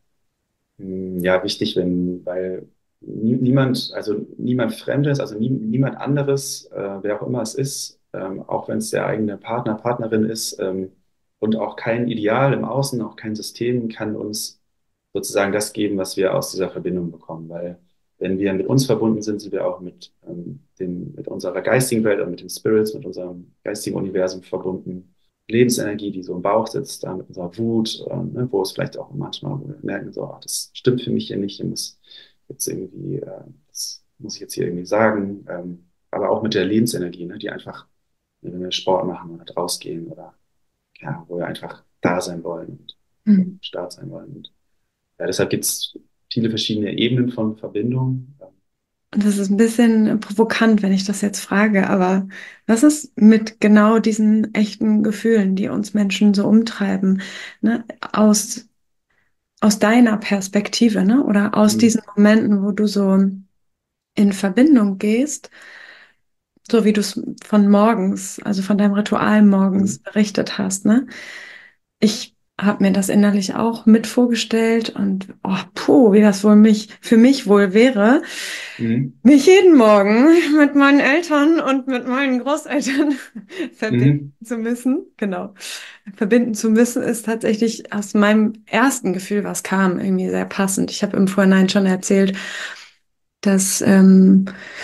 mh, ja wichtig, wenn, weil nie, niemand, also niemand Fremdes, also nie, niemand anderes, äh, wer auch immer es ist, ähm, auch wenn es der eigene Partner, Partnerin ist, ähm, und auch kein Ideal im Außen, auch kein System kann uns sozusagen das geben, was wir aus dieser Verbindung bekommen. Weil wenn wir mit uns verbunden sind, sind wir auch mit, ähm, dem, mit unserer geistigen Welt und mit den Spirits, mit unserem geistigen Universum verbunden. Lebensenergie, die so im Bauch sitzt, da mit unserer Wut, ähm, ne, wo es vielleicht auch manchmal wo wir merken, so, ach, das stimmt für mich hier nicht, ich muss jetzt irgendwie, äh, das muss ich jetzt hier irgendwie sagen. Ähm, aber auch mit der Lebensenergie, ne, die einfach, wenn wir Sport machen oder rausgehen oder ja, wo wir einfach da sein wollen und Mhm. stark sein wollen. Und ja, deshalb gibt es viele verschiedene Ebenen von Verbindung. Und das ist ein bisschen provokant, wenn ich das jetzt frage, aber was ist mit genau diesen echten Gefühlen, die uns Menschen so umtreiben, ne? Aus, aus deiner Perspektive, ne? Oder aus Mhm. diesen Momenten, wo du so in Verbindung gehst, so wie du es von morgens, also von deinem Ritual morgens Mhm. berichtet hast, ne? Ich habe mir das innerlich auch mit vorgestellt und oh, puh, wie das wohl mich für mich wohl wäre, Mhm. mich jeden Morgen mit meinen Eltern und mit meinen Großeltern verbinden Mhm. zu müssen. Genau. Verbinden zu müssen ist tatsächlich aus meinem ersten Gefühl, was kam, irgendwie sehr passend. Ich habe im Vorhinein schon erzählt, dass ähm,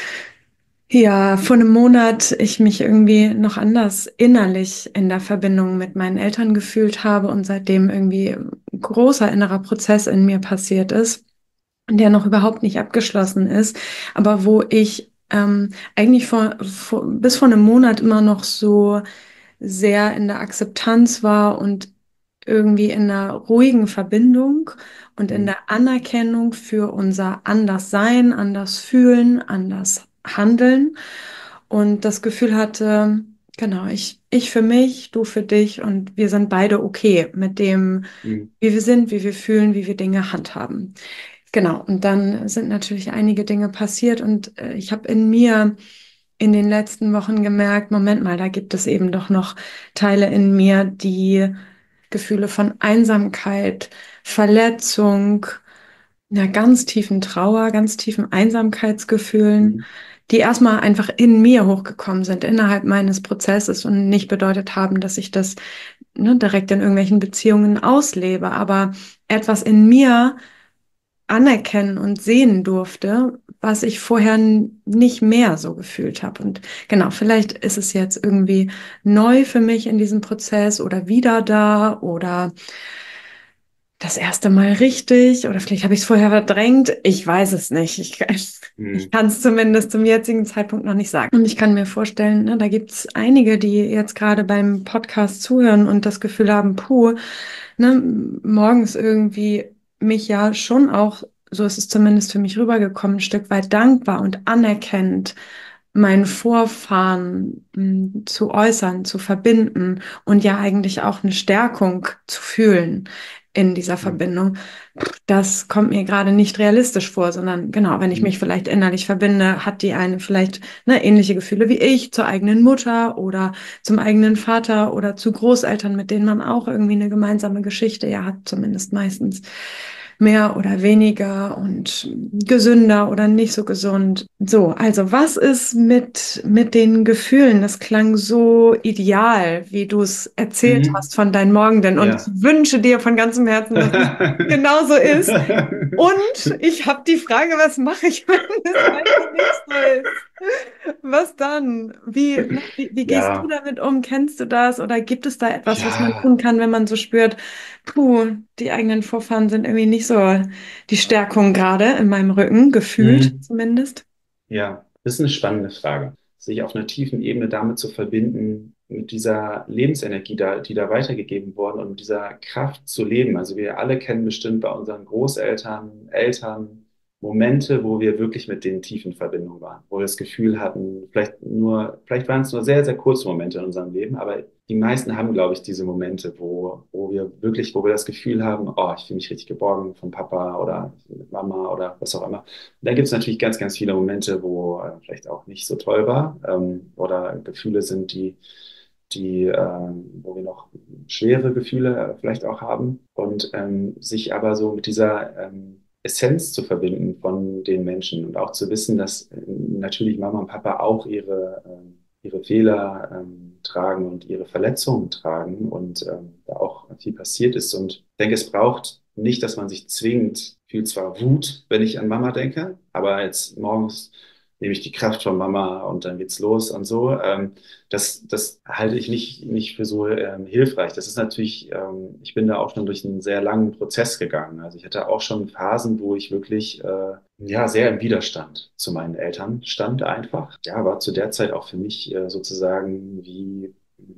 ja, vor einem Monat ich mich irgendwie noch anders innerlich in der Verbindung mit meinen Eltern gefühlt habe und seitdem irgendwie ein großer innerer Prozess in mir passiert ist, der noch überhaupt nicht abgeschlossen ist, aber wo ich ähm, eigentlich vor, vor, bis vor einem Monat immer noch so sehr in der Akzeptanz war und irgendwie in einer ruhigen Verbindung und in Mhm. der Anerkennung für unser Anderssein, anders fühlen, anders handeln und das Gefühl hatte, genau, ich, ich für mich, du für dich und wir sind beide okay mit dem, Mhm. wie wir sind, wie wir fühlen, wie wir Dinge handhaben. Genau, und dann sind natürlich einige Dinge passiert und äh, ich habe in mir in den letzten Wochen gemerkt, Moment mal, da gibt es eben doch noch Teile in mir, die Gefühle von Einsamkeit, Verletzung, einer ganz tiefen Trauer, ganz tiefen Einsamkeitsgefühlen, Mhm. die erstmal einfach in mir hochgekommen sind, innerhalb meines Prozesses und nicht bedeutet haben, dass ich das, ne, direkt in irgendwelchen Beziehungen auslebe, aber etwas in mir anerkennen und sehen durfte, was ich vorher n- nicht mehr so gefühlt habe. Und genau, vielleicht ist es jetzt irgendwie neu für mich in diesem Prozess oder wieder da oder das erste Mal richtig oder vielleicht habe ich es vorher verdrängt. Ich weiß es nicht. Ich, ich Mhm. kann es zumindest zum jetzigen Zeitpunkt noch nicht sagen. Und ich kann mir vorstellen, ne, da gibt es einige, die jetzt gerade beim Podcast zuhören und das Gefühl haben, puh, ne, morgens irgendwie mich ja schon auch so ist es zumindest für mich rübergekommen, ein Stück weit dankbar und anerkennt, meinen Vorfahren mh, zu äußern, zu verbinden und ja eigentlich auch eine Stärkung zu fühlen in dieser Ja. Verbindung. Das kommt mir gerade nicht realistisch vor, sondern genau, wenn ich mich Mhm. vielleicht innerlich verbinde, hat die eine vielleicht ne, ähnliche Gefühle wie ich zur eigenen Mutter oder zum eigenen Vater oder zu Großeltern, mit denen man auch irgendwie eine gemeinsame Geschichte ja hat, zumindest meistens mehr oder weniger und gesünder oder nicht so gesund. So, also was ist mit, mit den Gefühlen? Das klang so ideal, wie du es erzählt Mhm. hast von deinen Morgenden. Und ich Ja. wünsche dir von ganzem Herzen, dass es genauso ist. Und ich habe die Frage, was mache ich, wenn es einfach nicht so ist? Was dann? Wie, ne, wie, wie gehst du Ja, damit um? Kennst du das? Oder gibt es da etwas, was man ja, tun kann, wenn man so spürt, puh, die eigenen Vorfahren sind irgendwie nicht so die Stärkung gerade in meinem Rücken, gefühlt mhm. zumindest? Ja, das ist eine spannende Frage. Sich auf einer tiefen Ebene damit zu verbinden, mit dieser Lebensenergie, da, die da weitergegeben worden und mit dieser Kraft zu leben. Also wir alle kennen bestimmt bei unseren Großeltern, Eltern Momente, wo wir wirklich mit denen tief in Verbindung waren, wo wir das Gefühl hatten, vielleicht nur, vielleicht waren es nur sehr, sehr kurze Momente in unserem Leben, aber die meisten haben, glaube ich, diese Momente, wo, wo wir wirklich, wo wir das Gefühl haben, oh, ich fühle mich richtig geborgen von Papa oder mit Mama oder was auch immer. Da gibt es natürlich ganz, ganz viele Momente, wo äh, vielleicht auch nicht so toll war ähm, oder Gefühle sind, die, die, ähm, wo wir noch schwere Gefühle äh, vielleicht auch haben und ähm, sich aber so mit dieser ähm, Essenz zu verbinden von den Menschen und auch zu wissen, dass äh, natürlich Mama und Papa auch ihre, ähm, ihre Fehler ähm, tragen und ihre Verletzungen tragen und ähm, da auch viel passiert ist. Und ich denke, es braucht nicht, dass man sich zwingt, fühle zwar Wut, wenn ich an Mama denke, aber jetzt morgens nehme ich die Kraft von Mama und dann geht's los und so. Ähm, das, das halte ich nicht, nicht für so ähm, hilfreich. Das ist natürlich, ähm, ich bin da auch schon durch einen sehr langen Prozess gegangen. Also ich hatte auch schon Phasen, wo ich wirklich äh, ja sehr im Widerstand zu meinen Eltern stand einfach. Ja, war zu der Zeit auch für mich äh, sozusagen wie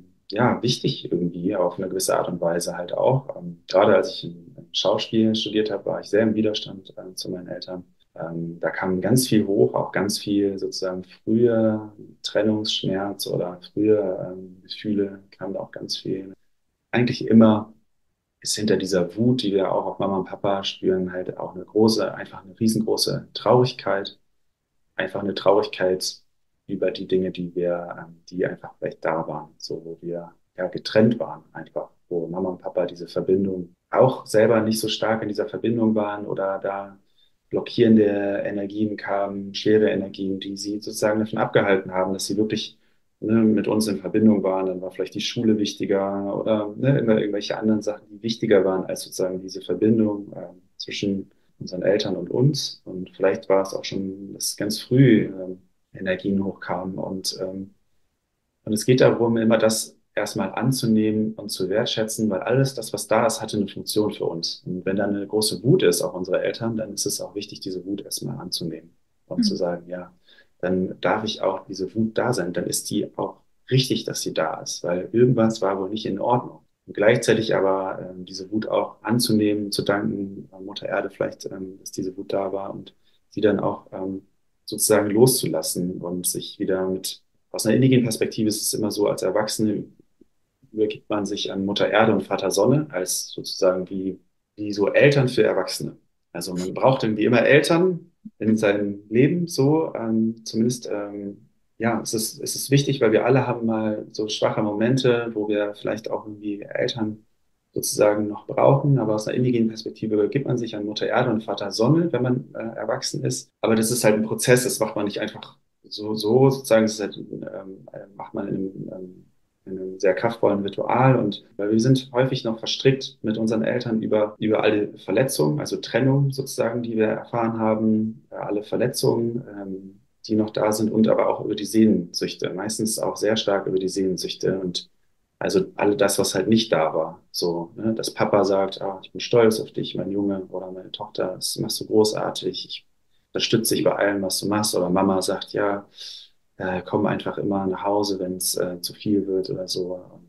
ja, wichtig irgendwie auf eine gewisse Art und Weise halt auch. Ähm, gerade als ich im Schauspiel studiert habe, war ich sehr im Widerstand äh, zu meinen Eltern. Ähm, da kam ganz viel hoch, auch ganz viel sozusagen frühe Trennungsschmerz oder frühe ähm, Gefühle kam da auch ganz viel. Eigentlich immer ist hinter dieser Wut, die wir auch auf Mama und Papa spüren, halt auch eine große, einfach eine riesengroße Traurigkeit. Einfach eine Traurigkeit über die Dinge, die wir, ähm, die einfach vielleicht da waren, so wo wir ja getrennt waren, einfach, wo Mama und Papa diese Verbindung auch selber nicht so stark in dieser Verbindung waren oder da blockierende Energien kamen, schwere Energien, die sie sozusagen davon abgehalten haben, dass sie wirklich ne, mit uns in Verbindung waren. Dann war vielleicht die Schule wichtiger oder ne, immer irgendwelche anderen Sachen, die wichtiger waren als sozusagen diese Verbindung äh, zwischen unseren Eltern und uns. Und vielleicht war es auch schon, dass ganz früh ähm, Energien hochkamen. Und, ähm, und es geht darum, immer das erstmal anzunehmen und zu wertschätzen, weil alles das, was da ist, hatte eine Funktion für uns. Und wenn da eine große Wut ist, auch unsere Eltern, dann ist es auch wichtig, diese Wut erstmal anzunehmen und zu sagen, ja, dann darf ich auch diese Wut da sein. Dann ist die auch richtig, dass sie da ist, weil irgendwas war wohl nicht in Ordnung. Und gleichzeitig aber ähm, diese Wut auch anzunehmen, zu danken, äh, Mutter Erde vielleicht, ähm, dass diese Wut da war und sie dann auch ähm, sozusagen loszulassen und sich wieder mit, aus einer indigenen Perspektive ist es immer so, als Erwachsene übergibt man sich an Mutter Erde und Vater Sonne als sozusagen wie, wie so Eltern für Erwachsene. Also man braucht irgendwie immer Eltern in seinem Leben so, ähm, zumindest ähm, ja, es ist, es ist wichtig, weil wir alle haben mal so schwache Momente, wo wir vielleicht auch irgendwie Eltern sozusagen noch brauchen. Aber aus einer indigenen Perspektive gibt man sich an Mutter Erde und Vater Sonne, wenn man äh, erwachsen ist. Aber das ist halt ein Prozess, das macht man nicht einfach so, so sozusagen, das ist halt, ähm, äh, macht man in einem, ähm, in einem sehr kraftvollen Ritual. Und weil wir sind häufig noch verstrickt mit unseren Eltern über, über alle Verletzungen, also Trennung sozusagen, die wir erfahren haben, äh, alle Verletzungen, ähm, die noch da sind und aber auch über die Sehnsüchte, meistens auch sehr stark über die Sehnsüchte und also all das, was halt nicht da war. So, ne, dass Papa sagt, ah, ich bin stolz auf dich, mein Junge oder meine Tochter, das machst du großartig, ich unterstütze dich bei allem, was du machst. Oder Mama sagt, ja, äh, komm einfach immer nach Hause, wenn es äh, zu viel wird oder so. Und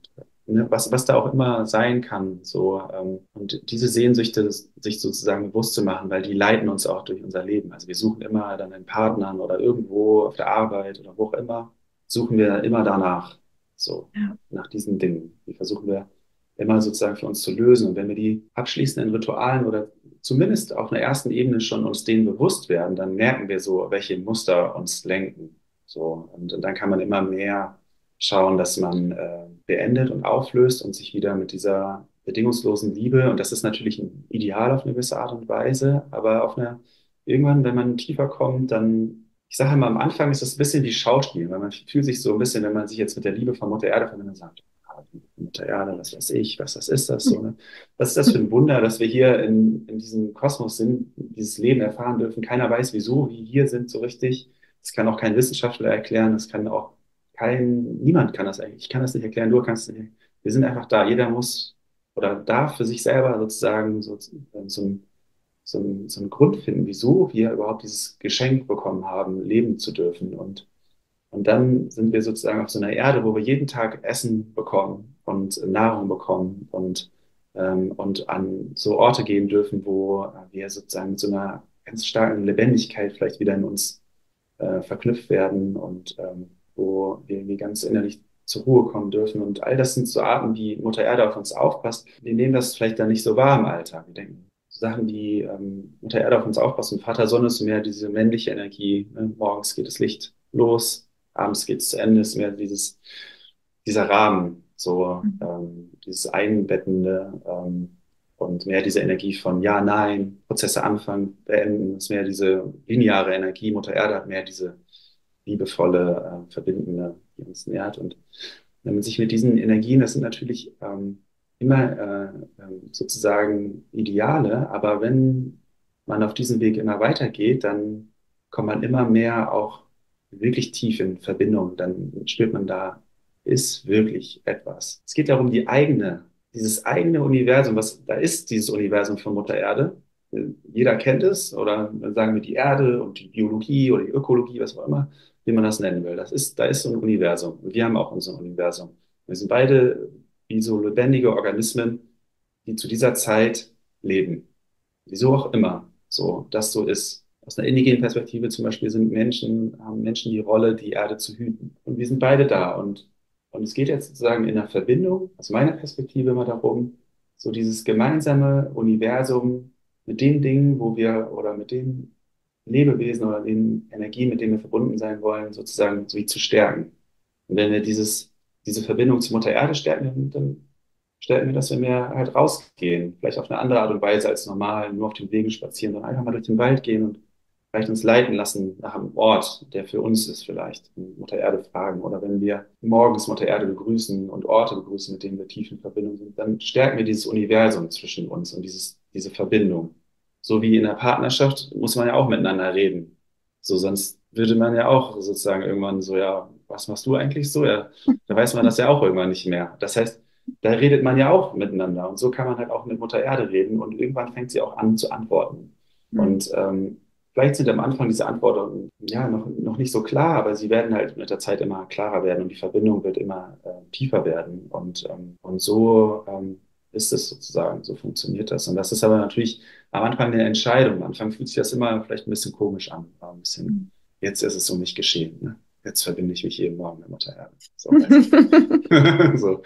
ne, was, was da auch immer sein kann. So, ähm, und diese Sehnsüchte sich sozusagen bewusst zu machen, weil die leiten uns auch durch unser Leben. Also wir suchen immer dann einen Partnern oder irgendwo auf der Arbeit oder wo auch immer, suchen wir immer danach. So, Ja. nach diesen Dingen. Die versuchen wir immer sozusagen für uns zu lösen. Und wenn wir die abschließen in Ritualen oder zumindest auf einer ersten Ebene schon uns denen bewusst werden, dann merken wir so, welche Muster uns lenken. So, und, und dann kann man immer mehr schauen, dass man äh, beendet und auflöst und sich wieder mit dieser bedingungslosen Liebe, und das ist natürlich ein Ideal auf eine gewisse Art und Weise, aber auf eine, irgendwann, wenn man tiefer kommt, dann, ich sage immer, am Anfang ist das ein bisschen wie Schauspiel, weil man fühlt sich so ein bisschen, wenn man sich jetzt mit der Liebe von Mutter Erde verbindet, sagt, ah, Mutter Erde, was weiß ich, was das ist das so, ne? Was ist das für ein Wunder, dass wir hier in, in diesem Kosmos sind, dieses Leben erfahren dürfen. Keiner weiß, wieso wir hier sind so richtig. Das kann auch kein Wissenschaftler erklären, das kann auch kein, niemand kann das eigentlich. Ich kann das nicht erklären, du kannst es nicht. Wir sind einfach da. Jeder muss oder darf für sich selber sozusagen so, so, ein, so, ein, so einen Grund finden, wieso wir überhaupt dieses Geschenk bekommen haben, leben zu dürfen. Und, und dann sind wir sozusagen auf so einer Erde, wo wir jeden Tag Essen bekommen und Nahrung bekommen und, ähm, und an so Orte gehen dürfen, wo wir sozusagen mit so einer ganz starken Lebendigkeit vielleicht wieder in uns äh, verknüpft werden und ähm, wo wir irgendwie ganz innerlich zur Ruhe kommen dürfen. Und all das sind so Arten, wie Mutter Erde auf uns aufpasst. Wir nehmen das vielleicht dann nicht so wahr im Alltag. Wir denken, so Sachen, die ähm, Mutter Erde auf uns aufpasst und Vater Sonne ist mehr diese männliche Energie. Ne? Morgens geht das Licht los, abends geht es zu Ende, ist mehr dieses, dieser Rahmen, so ähm, dieses Einbettende, ähm, und mehr diese Energie von Ja, Nein, Prozesse anfangen, beenden, ist mehr diese lineare Energie. Mutter Erde hat mehr diese liebevolle, äh, verbindende, die uns nährt. Und wenn man sich mit diesen Energien, das sind natürlich ähm, immer äh, ähm, sozusagen Ideale, aber wenn man auf diesem Weg immer weitergeht, dann kommt man immer mehr auch wirklich tief in Verbindung. Dann spürt man, da ist wirklich etwas. Es geht darum, die eigene, dieses eigene Universum, was da ist, dieses Universum von Mutter Erde. Jeder kennt es, oder sagen wir die Erde und die Biologie oder die Ökologie, was auch immer, wie man das nennen will. Das ist, da ist so ein Universum. Und wir haben auch unser Universum. Wir sind beide wie so lebendige Organismen, die zu dieser Zeit leben. Wieso auch immer so das so ist. Aus einer indigenen Perspektive zum Beispiel sind Menschen, haben Menschen die Rolle, die Erde zu hüten. Und wir sind beide da. Und, und es geht jetzt sozusagen in der Verbindung, aus meiner Perspektive immer darum, so dieses gemeinsame Universum mit den Dingen, wo wir, oder mit den Lebewesen oder den Energien, mit denen wir verbunden sein wollen, sozusagen so wie zu stärken. Und wenn wir dieses, diese Verbindung zu Mutter Erde stärken, dann stellen wir, dass wir mehr halt rausgehen. Vielleicht auf eine andere Art und Weise als normal, nur auf den Wegen spazieren, sondern einfach mal durch den Wald gehen und vielleicht uns leiten lassen nach einem Ort, der für uns ist vielleicht. Und Mutter Erde fragen. Oder wenn wir morgens Mutter Erde begrüßen und Orte begrüßen, mit denen wir tief in Verbindung sind, dann stärken wir dieses Universum zwischen uns und dieses, diese Verbindung. So wie in der Partnerschaft muss man ja auch miteinander reden. So, sonst würde man ja auch sozusagen irgendwann so, ja, was machst du eigentlich so? Ja, da weiß man das ja auch irgendwann nicht mehr. Das heißt, da redet man ja auch miteinander. Und so kann man halt auch mit Mutter Erde reden. Und irgendwann fängt sie auch an zu antworten. Mhm. Und ähm, vielleicht sind am Anfang diese Antworten ja noch, noch nicht so klar, aber sie werden halt mit der Zeit immer klarer werden und die Verbindung wird immer äh, tiefer werden. Und, ähm, und so ähm, ist es sozusagen, so funktioniert das. Und das ist aber natürlich am Anfang eine Entscheidung. Am Anfang fühlt sich das immer vielleicht ein bisschen komisch an. Ein bisschen, jetzt ist es so nicht geschehen. Ne? Jetzt verbinde ich mich jeden Morgen mit Mutter Erde. So, weißt du? So.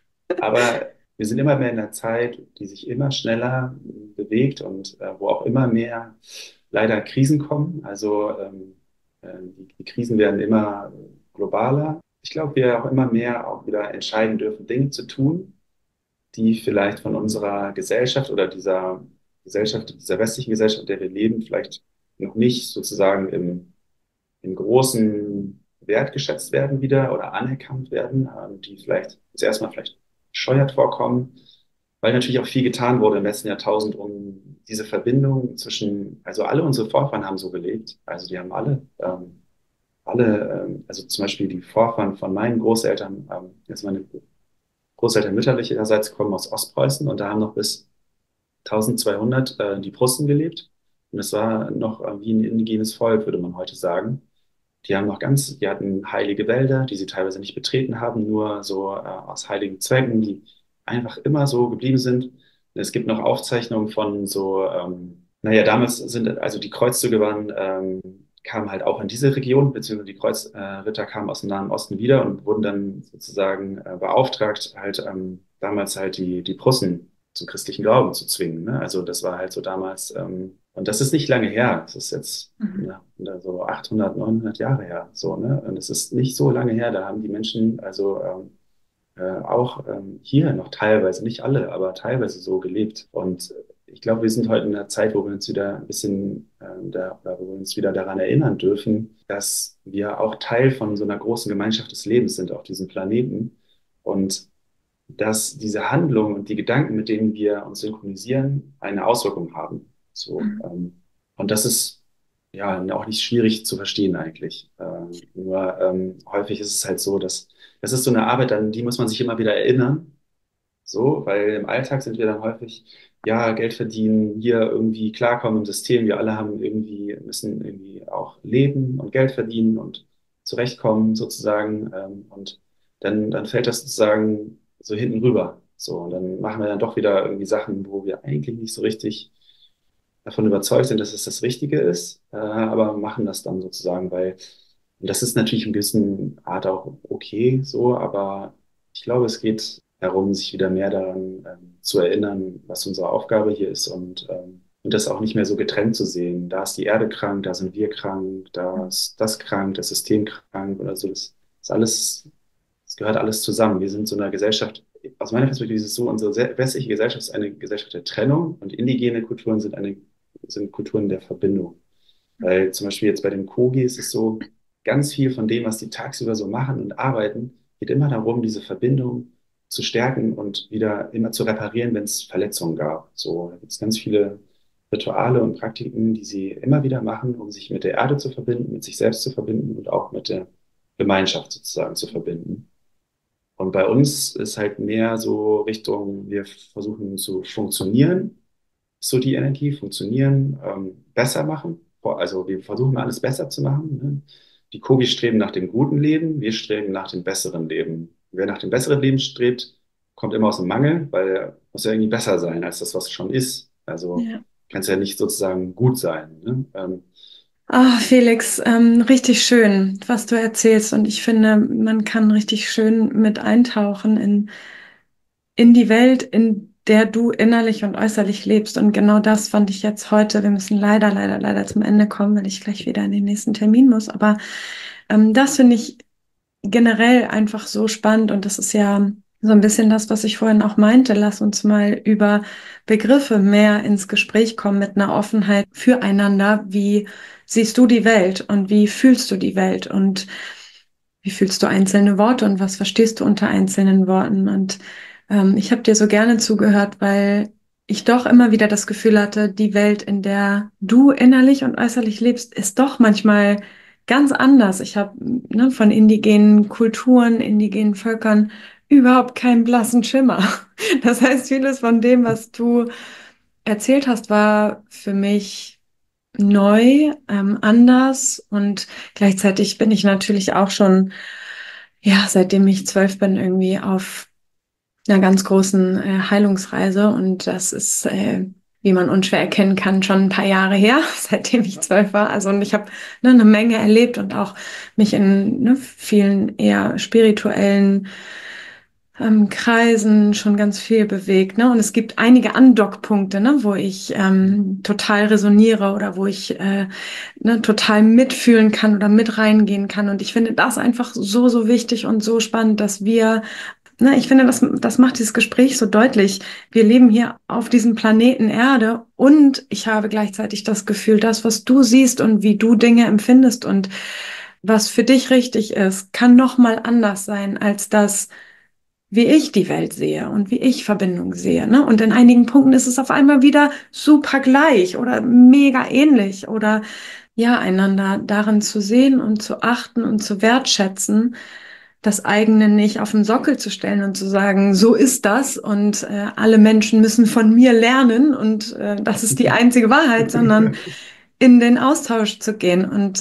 Aber wir sind immer mehr in einer Zeit, die sich immer schneller bewegt und äh, wo auch immer mehr leider Krisen kommen. Also ähm, äh, die, die Krisen werden immer globaler. Ich glaube, wir auch immer mehr auch wieder entscheiden dürfen, Dinge zu tun, die vielleicht von unserer Gesellschaft oder dieser Gesellschaft, dieser westlichen Gesellschaft, in der wir leben, vielleicht noch nicht sozusagen im, im großen Wert geschätzt werden wieder oder anerkannt werden, ähm, die vielleicht jetzt erstmal vielleicht bescheuert vorkommen, weil natürlich auch viel getan wurde im letzten Jahrtausend, um diese Verbindung zwischen, also alle unsere Vorfahren haben so gelebt, also die haben alle, ähm, alle, ähm, also zum Beispiel die Vorfahren von meinen Großeltern, ähm, jetzt meine Großeltern mütterlicherseits kommen aus Ostpreußen und da haben noch bis eintausendzweihundert äh, die Prussen gelebt und es war noch äh, wie ein indigenes Volk, würde man heute sagen. Die haben noch ganz, die hatten heilige Wälder, die sie teilweise nicht betreten haben, nur so äh, aus heiligen Zwecken, die einfach immer so geblieben sind. Es gibt noch Aufzeichnungen von so, ähm, naja, damals sind, also die Kreuzzüge waren, ähm, kamen halt auch in diese Region, beziehungsweise die Kreuzritter kamen aus dem Nahen Osten wieder und wurden dann sozusagen äh, beauftragt, halt ähm, damals halt die, die Prussen zum christlichen Glauben zu zwingen. Ne? Also das war halt so damals, ähm, und das ist nicht lange her. Das ist jetzt Mhm. ja, so achthundert, neunhundert Jahre her. So, ne? Und es ist nicht so lange her. Da haben die Menschen also ähm, äh, auch ähm, hier noch teilweise, nicht alle, aber teilweise so gelebt. Und ich glaube, wir sind heute in einer Zeit, wo wir uns wieder ein bisschen, ähm, da, wo wir uns wieder daran erinnern dürfen, dass wir auch Teil von so einer großen Gemeinschaft des Lebens sind auf diesem Planeten. Und dass diese Handlungen und die Gedanken, mit denen wir uns synchronisieren, eine Auswirkung haben. So, Mhm. ähm, und das ist ja auch nicht schwierig zu verstehen eigentlich. Ähm, nur ähm, häufig ist es halt so, dass das ist so eine Arbeit, an die muss man sich immer wieder erinnern. So, weil im Alltag sind wir dann häufig, ja, Geld verdienen, hier irgendwie klarkommen im System. Wir alle haben irgendwie, müssen irgendwie auch leben und Geld verdienen und zurechtkommen sozusagen. Ähm, und dann, dann fällt das sozusagen so hinten rüber. So, und dann machen wir dann doch wieder irgendwie Sachen, wo wir eigentlich nicht so richtig davon überzeugt sind, dass es das Richtige ist, äh, aber machen das dann sozusagen, weil, und das ist natürlich in gewissen Art auch okay so, aber ich glaube, es geht darum, sich wieder mehr daran ähm, zu erinnern, was unsere Aufgabe hier ist und, ähm, und das auch nicht mehr so getrennt zu sehen. Da ist die Erde krank, da sind wir krank, da ist das krank, das System krank oder so. Das ist alles, das gehört alles zusammen. Wir sind so eine Gesellschaft, aus meiner Perspektive ist es so, unsere se- westliche Gesellschaft ist eine Gesellschaft der Trennung und indigene Kulturen sind eine sind Kulturen der Verbindung. Weil zum Beispiel jetzt bei dem Kogi ist es so, ganz viel von dem, was die tagsüber so machen und arbeiten, geht immer darum, diese Verbindung zu stärken und wieder immer zu reparieren, wenn es Verletzungen gab. So, da gibt es ganz viele Rituale und Praktiken, die sie immer wieder machen, um sich mit der Erde zu verbinden, mit sich selbst zu verbinden und auch mit der Gemeinschaft sozusagen zu verbinden. Und bei uns ist halt mehr so Richtung, wir versuchen zu funktionieren, so die Energie, funktionieren, ähm, besser machen. Also wir versuchen alles besser zu machen. Ne? Die Kogis streben nach dem guten Leben, wir streben nach dem besseren Leben. Wer nach dem besseren Leben strebt, kommt immer aus dem Mangel, weil er muss ja irgendwie besser sein als das, was schon ist. Also Ja. kann es ja nicht sozusagen gut sein. Ne? Ähm, Ah, Felix, ähm, richtig schön, was du erzählst. Und ich finde, man kann richtig schön mit eintauchen in, in die Welt, in der du innerlich und äußerlich lebst. Und genau das fand ich jetzt heute. Wir müssen leider, leider, leider zum Ende kommen, weil ich gleich wieder in den nächsten Termin muss. Aber ähm, das finde ich generell einfach so spannend und das ist ja so ein bisschen das, was ich vorhin auch meinte. Lass uns mal über Begriffe mehr ins Gespräch kommen mit einer Offenheit füreinander. Wie siehst du die Welt und wie fühlst du die Welt und wie fühlst du einzelne Worte und was verstehst du unter einzelnen Worten? Und ähm, ich habe dir so gerne zugehört, weil ich doch immer wieder das Gefühl hatte, die Welt, in der du innerlich und äußerlich lebst, ist doch manchmal ganz anders. Ich habe ne, von indigenen Kulturen, indigenen Völkern überhaupt keinen blassen Schimmer. Das heißt, vieles von dem, was du erzählt hast, war für mich neu, ähm, anders und gleichzeitig bin ich natürlich auch schon, ja, seitdem ich zwölf bin, irgendwie auf einer ganz großen äh, Heilungsreise und das ist, äh, wie man unschwer erkennen kann, schon ein paar Jahre her, seitdem ich zwölf war. Also und ich habe ne, eine Menge erlebt und auch mich in ne, vielen eher spirituellen ähm, Kreisen schon ganz viel bewegt, ne? Und es gibt einige Andockpunkte, ne, wo ich ähm, total resoniere oder wo ich äh, ne, total mitfühlen kann oder mit reingehen kann. Und ich finde das einfach so, so wichtig und so spannend, dass wir Ne, ich finde, das, das macht dieses Gespräch so deutlich. Wir leben hier auf diesem Planeten Erde und ich habe gleichzeitig das Gefühl, das, was du siehst und wie du Dinge empfindest und was für dich richtig ist, kann noch mal anders sein als das, wie ich die Welt sehe und wie ich Verbindung sehe. Ne? Und in einigen Punkten ist es auf einmal wieder super gleich oder mega ähnlich oder ja, einander darin zu sehen und zu achten und zu wertschätzen, das eigene nicht auf den Sockel zu stellen und zu sagen, so ist das und äh, alle Menschen müssen von mir lernen und äh, das ist die einzige Wahrheit, sondern in den Austausch zu gehen. Und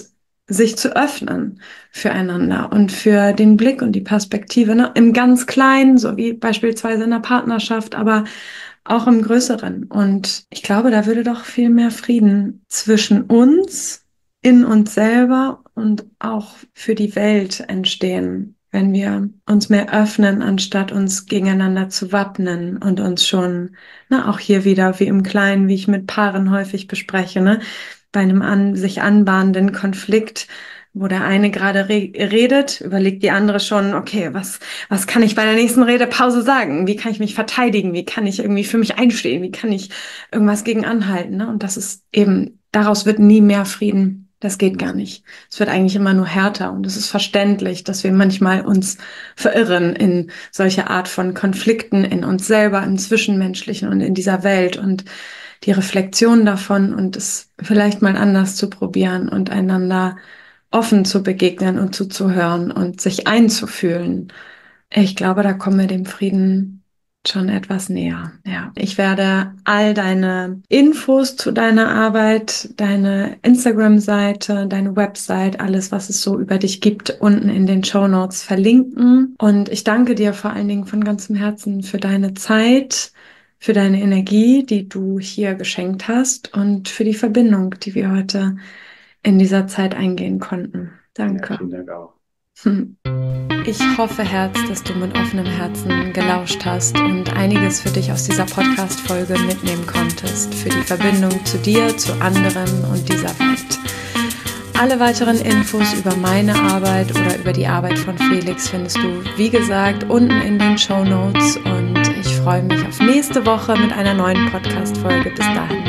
sich zu öffnen füreinander und für den Blick und die Perspektive, ne? Im ganz Kleinen, so wie beispielsweise in einer Partnerschaft, aber auch im Größeren. Und ich glaube, da würde doch viel mehr Frieden zwischen uns, in uns selber und auch für die Welt entstehen, wenn wir uns mehr öffnen, anstatt uns gegeneinander zu wappnen und uns schon, na, auch hier wieder wie im Kleinen, wie ich mit Paaren häufig bespreche, ne, bei einem an, sich anbahnenden Konflikt, wo der eine gerade re redet, überlegt die andere schon, okay, was, was kann ich bei der nächsten Redepause sagen? Wie kann ich mich verteidigen? Wie kann ich irgendwie für mich einstehen? Wie kann ich irgendwas gegen anhalten? Ne? Und das ist eben, daraus wird nie mehr Frieden. Das geht gar nicht. Es wird eigentlich immer nur härter. Und es ist verständlich, dass wir manchmal uns verirren in solche Art von Konflikten in uns selber, im Zwischenmenschlichen und in dieser Welt. Und die Reflexion davon und es vielleicht mal anders zu probieren und einander offen zu begegnen und zuzuhören und sich einzufühlen. Ich glaube, da kommen wir dem Frieden schon etwas näher. Ja, ich werde all deine Infos zu deiner Arbeit, deine Instagram-Seite, deine Website, alles, was es so über dich gibt, unten in den Shownotes verlinken. Und ich danke dir vor allen Dingen von ganzem Herzen für deine Zeit, für deine Energie, die du hier geschenkt hast und für die Verbindung, die wir heute in dieser Zeit eingehen konnten. Danke. Ja, vielen Dank auch. Ich hoffe, Herz, dass du mit offenem Herzen gelauscht hast und einiges für dich aus dieser Podcast-Folge mitnehmen konntest, für die Verbindung zu dir, zu anderen und dieser Welt. Alle weiteren Infos über meine Arbeit oder über die Arbeit von Felix findest du, wie gesagt, unten in den Shownotes und ich freue mich auf nächste Woche mit einer neuen Podcast-Folge. Bis dahin.